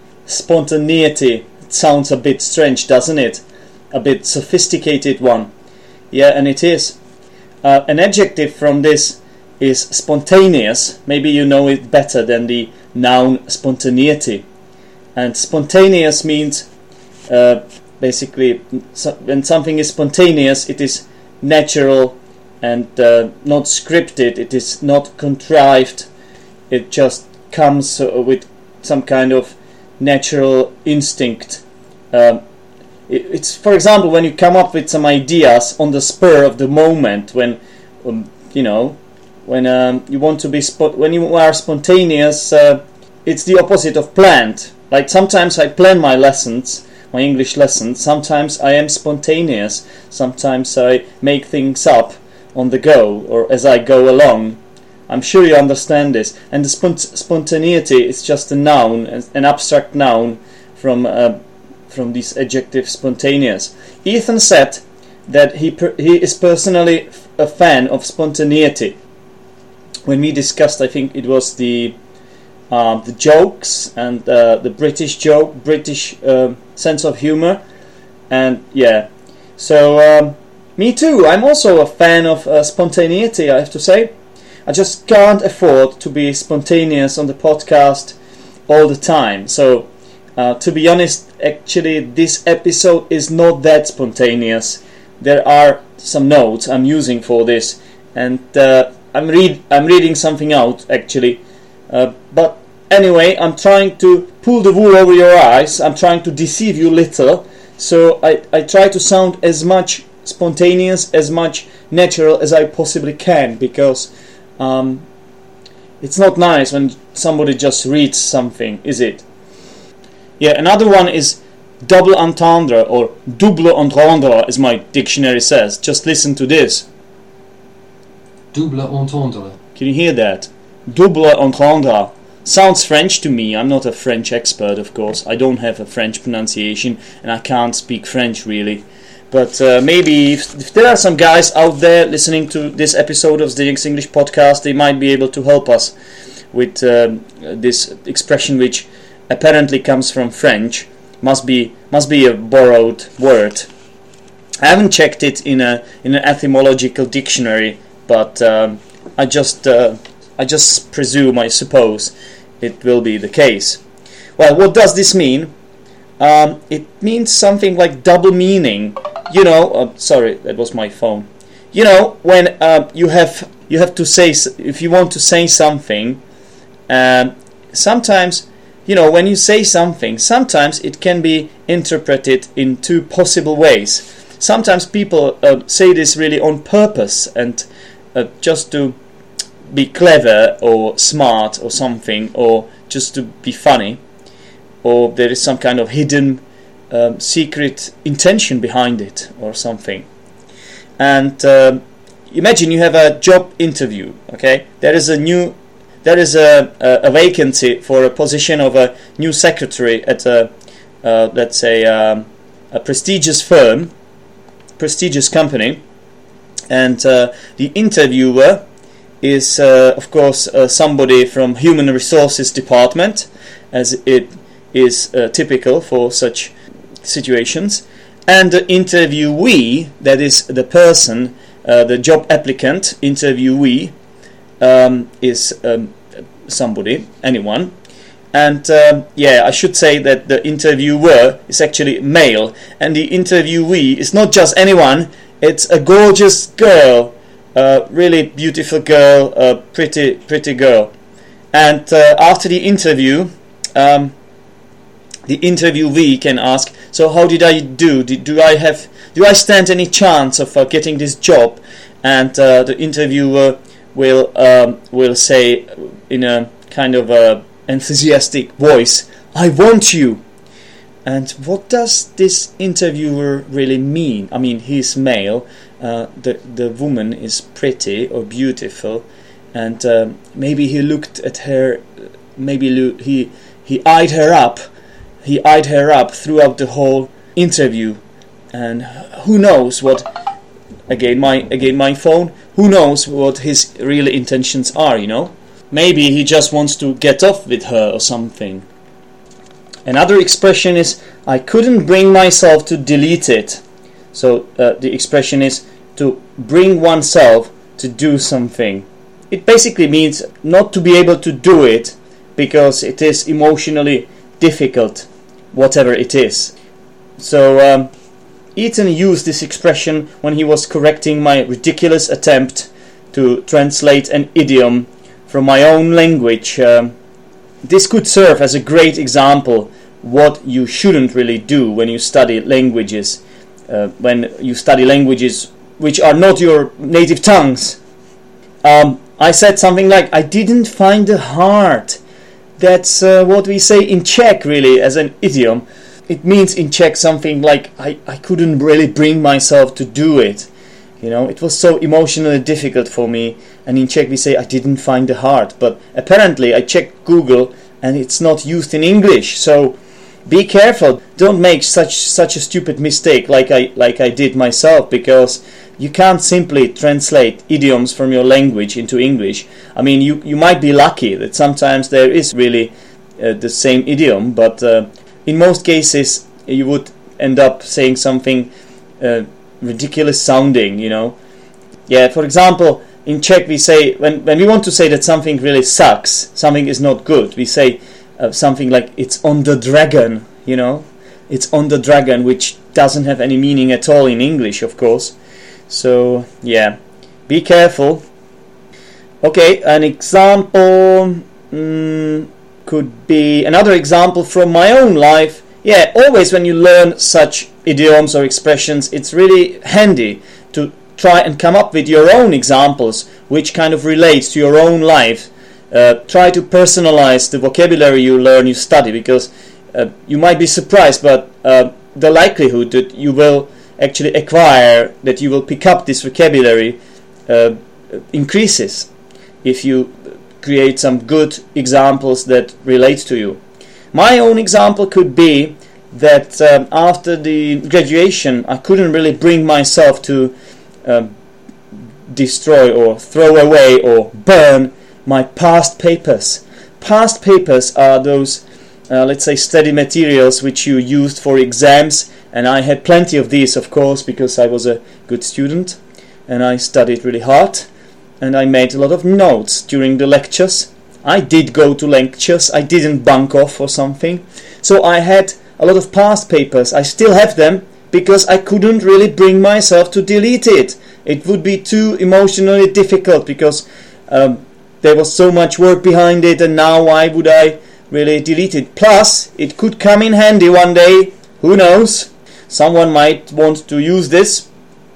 Spontaneity. It sounds a bit strange, doesn't it? A bit sophisticated one. Yeah, and it is. Uh, an adjective from this is spontaneous. Maybe you know it better than the noun spontaneity. And spontaneous means uh, basically so when something is spontaneous, it is natural and uh, not scripted. It is not contrived. It just comes uh, with some kind of natural instinct. Um, it, it's, for example, when you come up with some ideas on the spur of the moment, when um, you know. When um, you want to be spo- when you are spontaneous, uh, it's the opposite of planned. Like sometimes I plan my lessons, my English lessons. Sometimes I am spontaneous. Sometimes I make things up on the go or as I go along. I'm sure you understand this. And the spont- spontaneity is just a noun, an abstract noun from uh, from this adjective spontaneous. Ethan said that he per- he is personally a fan of spontaneity. When we discussed, I think it was the uh, the jokes and uh, the British joke, British uh, sense of humor, and yeah. So um, me too. I'm also a fan of uh, spontaneity. I have to say, I just can't afford to be spontaneous on the podcast all the time. So uh, to be honest, actually, this episode is not that spontaneous. There are some notes I'm using for this, and. Uh, I'm read I'm reading something out actually, uh, but anyway, I'm trying to pull the wool over your eyes. I'm trying to deceive you little, so I, I try to sound as much spontaneous, as much natural as I possibly can, because um, it's not nice when somebody just reads something, is it? Yeah, another one is double entendre or double entendre, as my dictionary says. Just listen to this. Double entendre. Can you hear that? Double entendre. Sounds French to me. I'm not a French expert, of course. I don't have a French pronunciation, and I can't speak French, really. But uh, maybe if, if there are some guys out there listening to this episode of the English podcast, they might be able to help us with uh, this expression, which apparently comes from French. Must be must be a borrowed word. I haven't checked it in a in an etymological dictionary, but um, I just uh, I just presume, I suppose, it will be the case. Well, what does this mean? Um, it means something like double meaning. You know, uh, sorry, that was my phone. You know, when uh, you have you have to say, if you want to say something, um, sometimes, you know, when you say something, sometimes it can be interpreted in two possible ways. Sometimes people uh, say this really on purpose and uh, just to be clever or smart or something, or just to be funny, or there is some kind of hidden um, secret intention behind it or something. And uh, imagine you have a job interview, okay? There is a new, there is a, a, a vacancy for a position of a new secretary at a, uh, let's say, um, a prestigious firm, prestigious company, and uh, the interviewer is, uh, of course, uh, somebody from Human Resources Department, as it is uh, typical for such situations, and the interviewee, that is the person uh, the job applicant, interviewee, um, is um, somebody, anyone. And um, yeah, I should say that the interviewer is actually male, and the interviewee is not just anyone, it's a gorgeous girl, a really beautiful girl, a pretty, pretty girl. And uh, after the interview, um, the interviewee can ask, so how did I do? Did, do I have, do I stand any chance of uh, getting this job? And uh, the interviewer will um, will say in a kind of a enthusiastic voice, I want you. And what does this interviewer really mean? I mean, he's male, uh, the the woman is pretty or beautiful, and uh, maybe he looked at her, maybe lo- he he eyed her up, he eyed her up throughout the whole interview, and who knows what? Again, my again my phone. Who knows what his real intentions are? You know. Maybe he just wants to get off with her or something. Another expression is, I couldn't bring myself to delete it. So uh, the expression is to bring oneself to do something. It basically means not to be able to do it because it is emotionally difficult, whatever it is. So um, Ethan used this expression when he was correcting my ridiculous attempt to translate an idiom from my own language. Um, this could serve as a great example what you shouldn't really do when you study languages, uh, when you study languages which are not your native tongues. Um, I said something like, I didn't find the heart. That's uh, what we say in Czech, really, as an idiom. It means in Czech something like, I, I couldn't really bring myself to do it. You know, it was so emotionally difficult for me. And in Czech we say, I didn't find the heart. But apparently I checked Google and it's not used in English. So be careful. Don't make such such a stupid mistake like I like I did myself, because you can't simply translate idioms from your language into English. I mean, you, you might be lucky that sometimes there is really uh, the same idiom, but uh, in most cases you would end up saying something uh, ridiculous sounding, you know. Yeah, for example, in Czech we say, when, when we want to say that something really sucks, something is not good, we say uh, something like, it's on the dragon, you know. It's on the dragon, which doesn't have any meaning at all in English, of course. So, yeah, be careful. Okay, an example mm, could be, another example from my own life. Yeah, always when you learn such idioms or expressions, it's really handy to try and come up with your own examples which kind of relates to your own life. Uh, try to personalize the vocabulary you learn, you study, because uh, you might be surprised, but uh, the likelihood that you will actually acquire, that you will pick up this vocabulary uh, increases if you create some good examples that relate to you. My own example could be that um, after the graduation I couldn't really bring myself to uh, destroy or throw away or burn my past papers. Past papers are those, uh, let's say, study materials which you used for exams, and I had plenty of these, of course, because I was a good student and I studied really hard and I made a lot of notes during the lectures. I did go to lectures, I didn't bunk off or something, so I had a lot of past papers. I still have them because I couldn't really bring myself to delete it. It would be too emotionally difficult because um, there was so much work behind it, and now why would I really delete it? Plus, it could come in handy one day, who knows? Someone might want to use this.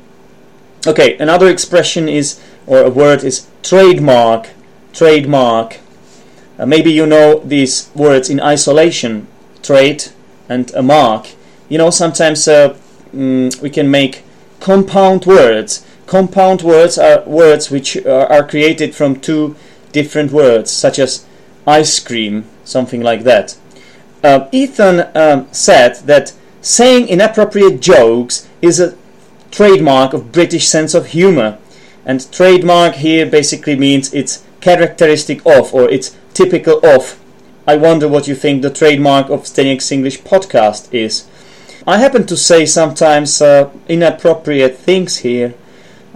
Okay, another expression is, or a word is trademark. Trademark. Uh, maybe you know these words in isolation, trade and a mark. You know, sometimes uh, mm, we can make compound words. Compound words are words which are, are created from two different words, such as ice cream, something like that. Uh, Ethan um, said that saying inappropriate jokes is a trademark of British sense of humor. And trademark here basically means it's characteristic of, or it's typical of. I wonder what you think the trademark of Staniek's English podcast is. I happen to say sometimes uh, inappropriate things here.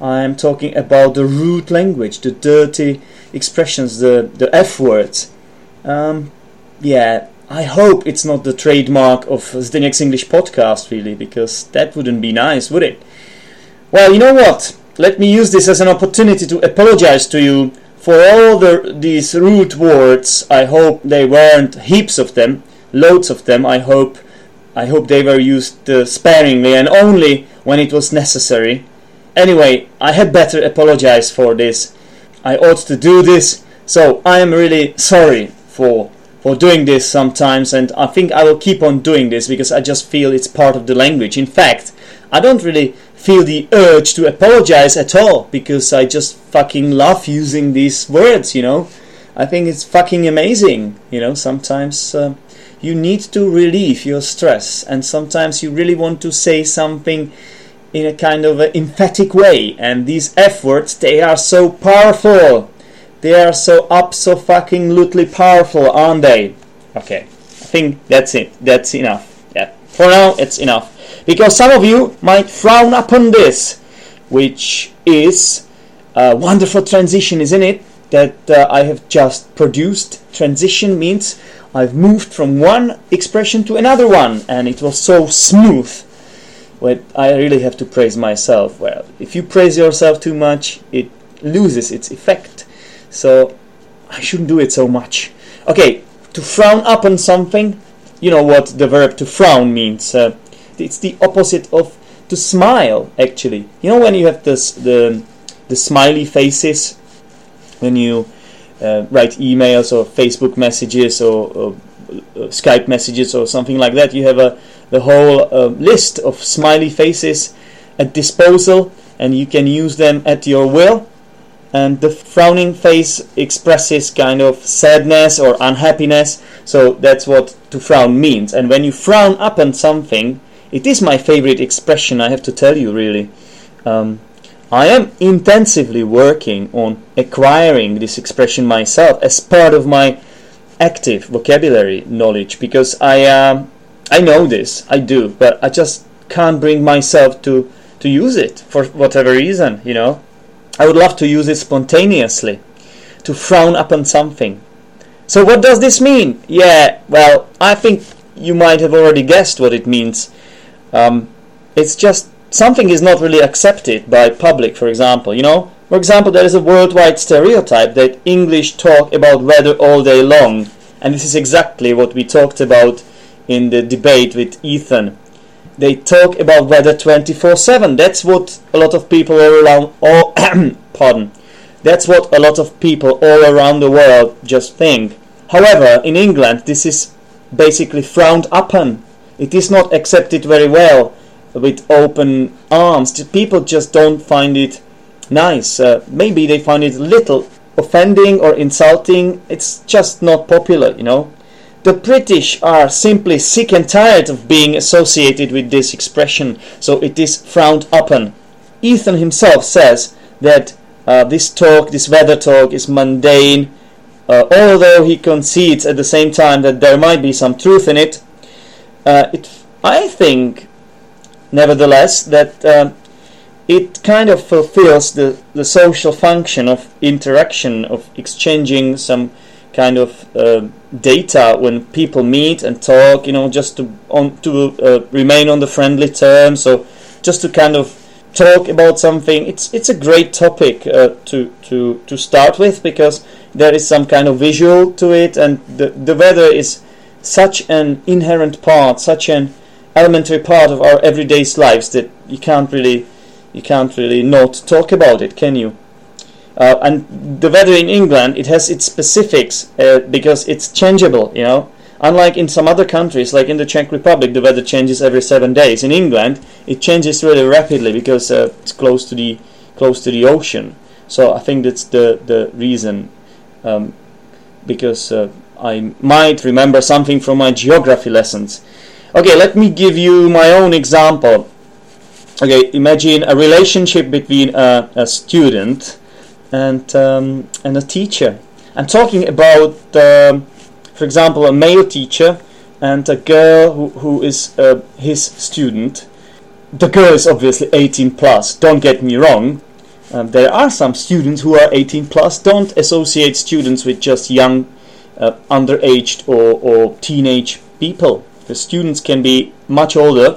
I'm talking about the rude language, the dirty expressions, the, the F words. Um, yeah, I hope it's not the trademark of Zdeněk's English podcast, really, because that wouldn't be nice, would it? Well, you know what? Let me use this as an opportunity to apologize to you for all the, these rude words. I hope they weren't heaps of them, loads of them. I hope I hope they were used uh, sparingly and only when it was necessary. Anyway, I had better apologize for this. I ought to do this, so I am really sorry for for doing this sometimes, and I think I will keep on doing this because I just feel it's part of the language. In fact, I don't really feel the urge to apologize at all because I just fucking love using these words, you know. I think it's fucking amazing, you know. Sometimes uh, you need to relieve your stress, and sometimes you really want to say something in a kind of an emphatic way, and these F words, they are so powerful. They are so abso-fucking-lutely powerful, aren't they? Okay, I think that's it. That's enough. Yeah, for now, it's enough. Because some of you might frown upon this, which is a wonderful transition, isn't it? That uh, I have just produced. Transition means I've moved from one expression to another one, and it was so smooth. Well, I really have to praise myself. Well, if you praise yourself too much, it loses its effect. So I shouldn't do it so much. Okay, to frown upon something, you know what the verb to frown means. Uh, it's the opposite of to smile, actually. You know when you have this the the smiley faces when you uh, write emails or Facebook messages or, or uh, Skype messages or something like that. You have a the whole uh, list of smiley faces at disposal, and you can use them at your will. And the frowning face expresses kind of sadness or unhappiness, so that's what to frown means. And when you frown upon something, it is my favorite expression, I have to tell you, really. Um, I am intensively working on acquiring this expression myself as part of my active vocabulary knowledge, because I um, I know this, I do, but I just can't bring myself to, to use it for whatever reason, you know. I would love to use it spontaneously, to frown upon something. So what does this mean? Yeah, well, I think you might have already guessed what it means. Um, it's just something is not really accepted by public, for example, you know. For example, there is a worldwide stereotype that English talk about weather all day long, and this is exactly what we talked about in the debate with Ethan. They talk about weather twenty-four seven. That's what a lot of people all around all pardon. That's what a lot of people all around the world just think. However, in England this is basically frowned upon. It is not accepted very well with open arms. People just don't find it nice. Uh, maybe they find it a little offending or insulting. It's just not popular, you know. The British are simply sick and tired of being associated with this expression, so it is frowned upon. Ethan himself says that uh, this talk, this weather talk, is mundane, uh, although he concedes at the same time that there might be some truth in it. Uh, it I think, nevertheless, that uh, it kind of fulfills the, the social function of interaction, of exchanging some kind of uh, data when people meet and talk, you know, just to on to uh, remain on the friendly terms, so just to kind of talk about something. It's it's a great topic uh, to to to start with, because there is some kind of visual to it, and the the weather is such an inherent part, such an elementary part of our everyday lives that you can't really you can't really not talk about it, can you? Uh, and the weather in England, it has its specifics uh, because it's changeable, you know. Unlike in some other countries, like in the Czech Republic, the weather changes every seven days. In England, it changes really rapidly because uh, it's close to the close to the ocean. So I think that's the the reason. Um, because uh, I might remember something from my geography lessons. Okay, let me give you my own example. Okay, imagine a relationship between a, a student and um, and a teacher. I'm talking about, um, for example, a male teacher and a girl who, who is uh, his student. The girl is obviously eighteen plus, don't get me wrong, um, there are some students who are eighteen plus. Don't associate students with just young, uh, underaged or, or teenage people. The students can be much older.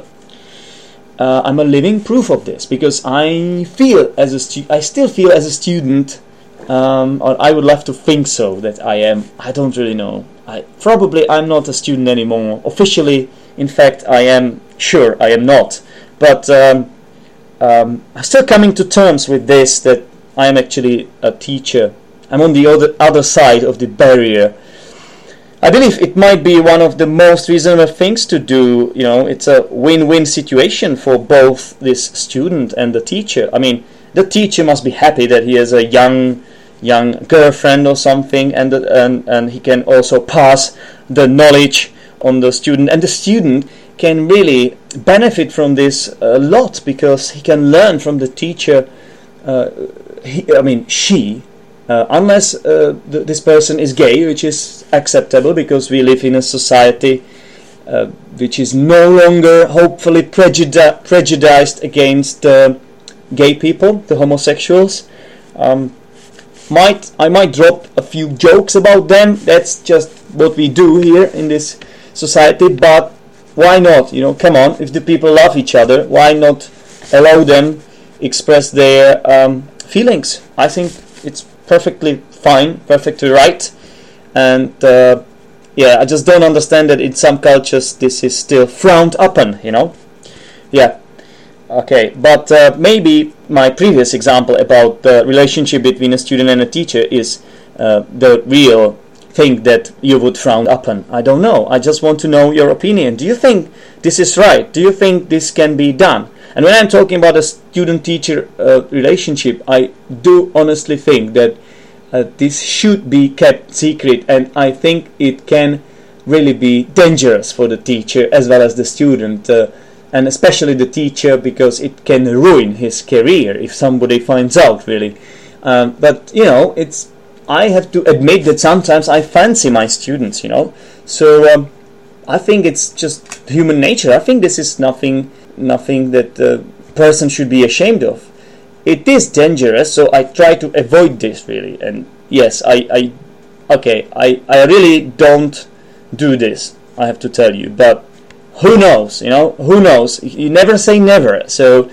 Uh, I'm a living proof of this because I feel as a stu- I still feel as a student, um, or I would love to think so that I am. I don't really know. I probably I'm not a student anymore. Officially, in fact, I am sure I am not. But um, um, I'm still coming to terms with this, that I am actually a teacher. I'm on the other other side of the barrier. I believe it might be one of the most reasonable things to do. You know, it's a win-win situation for both this student and the teacher. I mean, the teacher must be happy that he has a young, young girlfriend or something, and the, and and he can also pass the knowledge on the student, and the student can really benefit from this a lot because he can learn from the teacher. Uh, he, I mean, she. Uh, unless uh, th- this person is gay, which is acceptable because we live in a society uh, which is no longer hopefully prejudi- prejudiced against uh, gay people, the homosexuals. Um, might I might drop a few jokes about them. That's just what we do here in this society. But why not? You know, come on. If the people love each other, why not allow them express their um, feelings? I think it's perfectly fine, perfectly right, and uh, yeah, I just don't understand that in some cultures this is still frowned upon, you know. Yeah, okay, but uh, maybe my previous example about the relationship between a student and a teacher is uh, the real thing that you would frown upon. I don't know. I just want to know your opinion. Do you think this is right? Do you think this can be done? And when I'm talking about a student-teacher uh, relationship, I do honestly think that uh, this should be kept secret, and I think it can really be dangerous for the teacher as well as the student, uh, and especially the teacher, because it can ruin his career if somebody finds out, really. Um, but, you know, it's I have to admit that sometimes I fancy my students, you know. So um, I think it's just human nature. I think this is nothing... nothing that the person should be ashamed of. It is dangerous, so I try to avoid this, really. And yes, I, I okay, I, I really don't do this, I have to tell you. But who knows, you know, who knows? You never say never. So,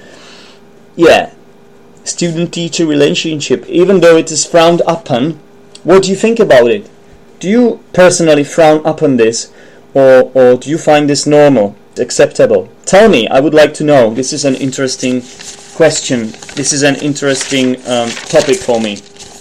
yeah, student-teacher relationship, even though it is frowned upon, what do you think about it? Do you personally frown upon this, or, or do you find this normal? Acceptable? Tell me, I would like to know. This is an interesting question. This is an interesting um, topic for me.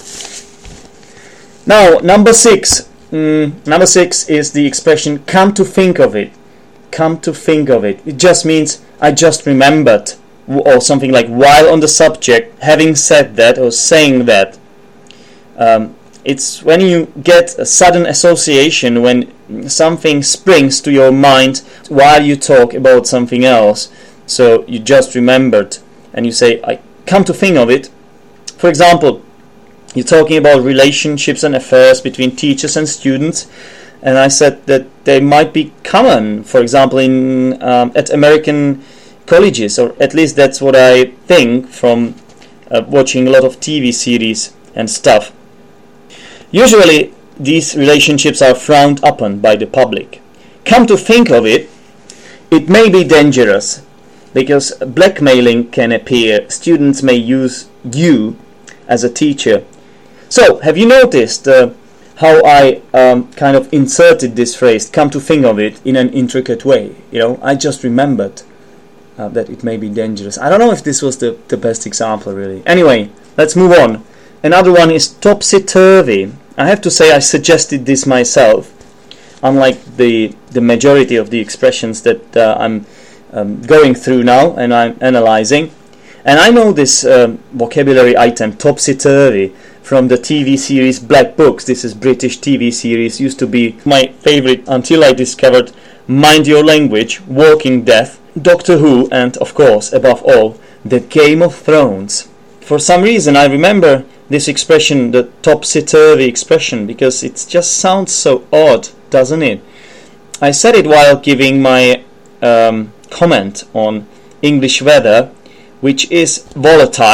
Now, number six. Mm, number six is the expression "come to think of it." Come to think of it. It just means I just remembered, or something like while on the subject, having said that or saying that. Um, It's when you get a sudden association, when something springs to your mind while you talk about something else. So you just remembered and you say, I come to think of it. For example, you're talking about relationships and affairs between teachers and students, and I said that they might be common, for example, in um, at American colleges, or at least that's what I think from uh, watching a lot of T V series and stuff. Usually, these relationships are frowned upon by the public. Come to think of it, it may be dangerous, because blackmailing can appear. Students may use you as a teacher. So, have you noticed uh, how I um, kind of inserted this phrase, come to think of it, in an intricate way? You know, I just remembered uh, that it may be dangerous. I don't know if this was the, the best example, really. Anyway, let's move on. Another one is topsy-turvy. I have to say I suggested this myself, unlike the the majority of the expressions that uh, I'm um, going through now and I'm analyzing. And I know this um, vocabulary item, topsy-turvy, from the T V series Black Books. This is British T V series, used to be my favorite until I discovered Mind Your Language, Walking Death, Doctor Who, and of course, above all, the Game of Thrones. For some reason I remember this expression, the topsy-turvy expression, because it just sounds so odd, doesn't it? I said it while giving my um, comment on English weather, which is volatile.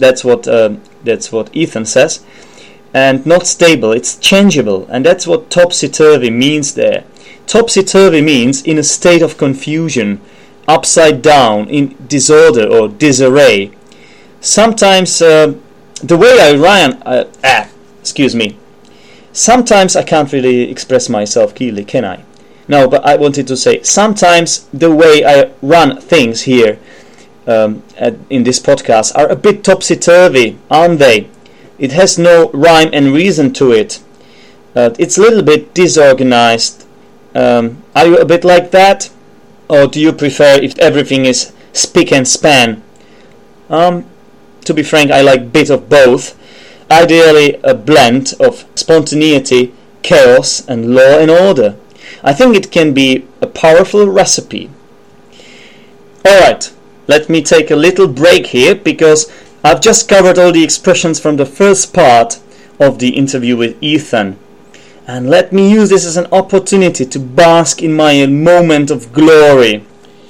That's what uh, that's what Ethan says. And not stable, it's changeable, and that's what topsy-turvy means there. Topsy-turvy means in a state of confusion, upside down, in disorder or disarray. Sometimes uh, the way I run, uh, ah, excuse me. Sometimes I can't really express myself clearly, can I? No, but I wanted to say sometimes the way I run things here um, at, in this podcast are a bit topsy-turvy, aren't they? It has no rhyme and reason to it. Uh, it's a little bit disorganized. Um, are you a bit like that? Or do you prefer if everything is spick and span? Um, to be frank, I like a bit of both. Ideally a blend of spontaneity, chaos and law and order. I think it can be a powerful recipe. Alright, let me take a little break here because I've just covered all the expressions from the first part of the interview with Ethan. And let me use this as an opportunity to bask in my moment of glory.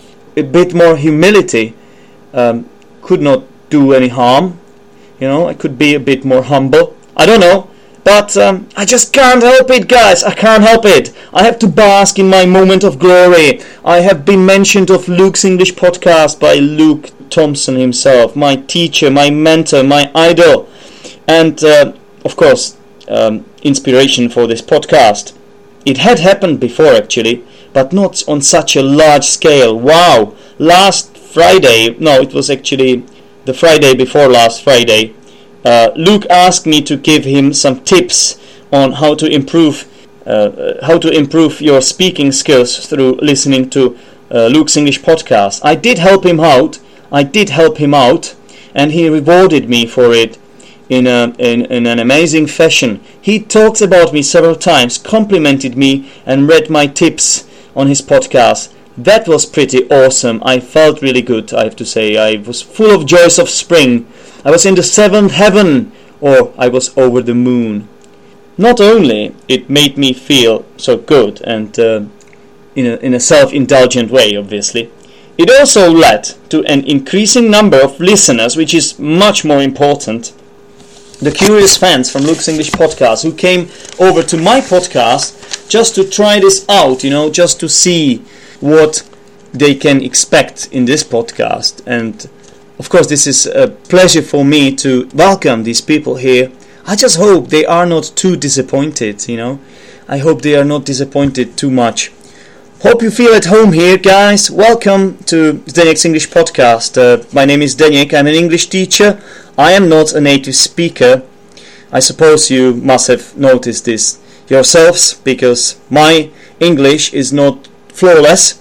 A bit more humility um, could not do any harm. You know, I could be a bit more humble. I don't know. But um, I just can't help it, guys. I can't help it. I have to bask in my moment of glory. I have been mentioned of Luke's English podcast by Luke Thompson himself, my teacher, my mentor, my idol, and uh, of course, um, inspiration for this podcast. It had happened before, actually, but not on such a large scale. Wow! Last Friday, no, it was actually the Friday before last Friday. Uh, Luke asked me to give him some tips on how to improve uh, how to improve your speaking skills through listening to uh, Luke's English podcast. I did help him out. I did help him out, and he rewarded me for it in a in, in an amazing fashion. He talks about me several times, complimented me, and read my tips on his podcast. That was pretty awesome. I felt really good, I have to say. I was full of joys of spring. I was in the seventh heaven, or I was over the moon. Not only it made me feel so good, and uh, in a, in a self-indulgent way, obviously, it also led to an increasing number of listeners, which is much more important. The curious fans from Luke's English podcast who came over to my podcast just to try this out, you know, just to see what they can expect in this podcast. And of course, this is a pleasure for me to welcome these people here. I just hope they are not too disappointed, you know. I hope they are not disappointed too much. Hope you feel at home here, guys. Welcome to Zdeněk's English podcast. Uh, my name is Zdeněk. I'm an English teacher. I am not a native speaker. I suppose you must have noticed this yourselves, because my English is not flawless.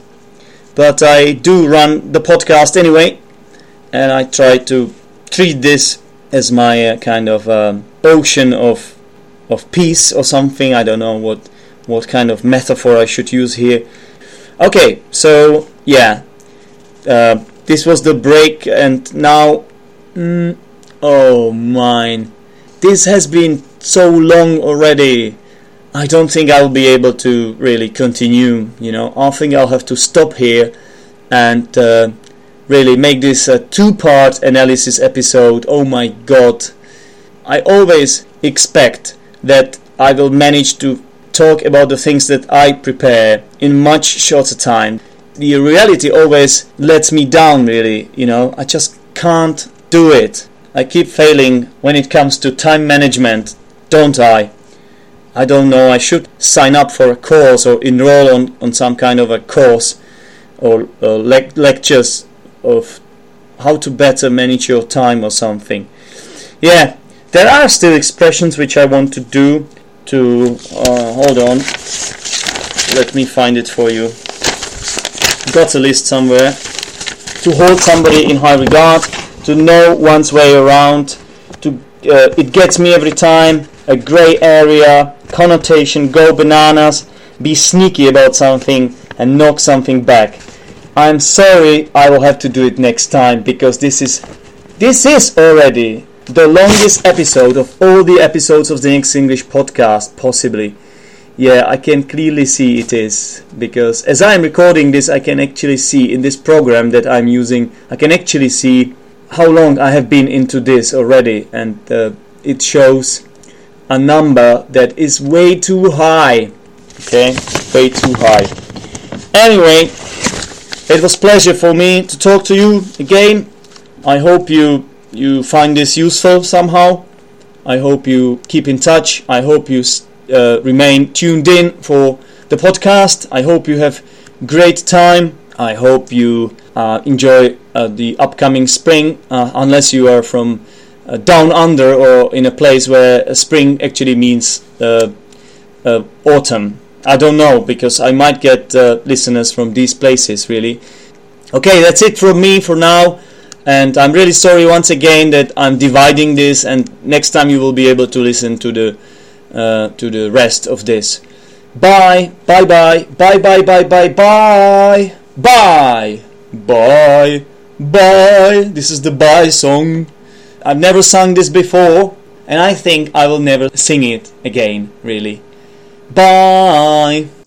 But I do run the podcast anyway. And I try to treat this as my uh, kind of um, ocean of of peace or something. I don't know what what kind of metaphor I should use here. Okay, so yeah, uh, this was the break, and now, mm, oh mine, this has been so long already. I don't think I'll be able to really continue. You know, I think I'll have to stop here and. Uh, Really make this a two-part analysis episode. Oh my god. I always expect that I will manage to talk about the things that I prepare in much shorter time. The reality always lets me down, really, you know. I just can't do it. I keep failing when it comes to time management, don't I? I don't know, I should sign up for a course or enroll on, on some kind of a course or uh, le- lectures of how to better manage your time or something. Yeah, there are still expressions which I want to do to, uh, hold on, let me find it for you. Got a list somewhere. To hold somebody in high regard, to know one's way around, to uh, it gets me every time, a grey area, connotation, go bananas, be sneaky about something and knock something back. I'm sorry, I will have to do it next time, because this is this is already the longest episode of all the episodes of the Zdeněk's English podcast, possibly. Yeah, I can clearly see it is, because as I'm recording this, I can actually see in this program that I'm using, I can actually see how long I have been into this already, and uh, it shows a number that is way too high. Okay, way too high. Anyway, it was a pleasure for me to talk to you again. I hope you you find this useful somehow. I hope you keep in touch. I hope you uh, remain tuned in for the podcast. I hope you have great time. I hope you uh, enjoy uh, the upcoming spring, uh, unless you are from uh, down under or in a place where spring actually means uh, uh, autumn. I don't know, because I might get uh, listeners from these places, really. Okay, that's it from me for now, and I'm really sorry once again that I'm dividing this, and next time you will be able to listen to the uh, to the rest of this. Bye, bye, bye, bye, bye, bye, bye, bye, bye, bye, bye. This is the bye song. I've never sung this before, and I think I will never sing it again, really. Bye.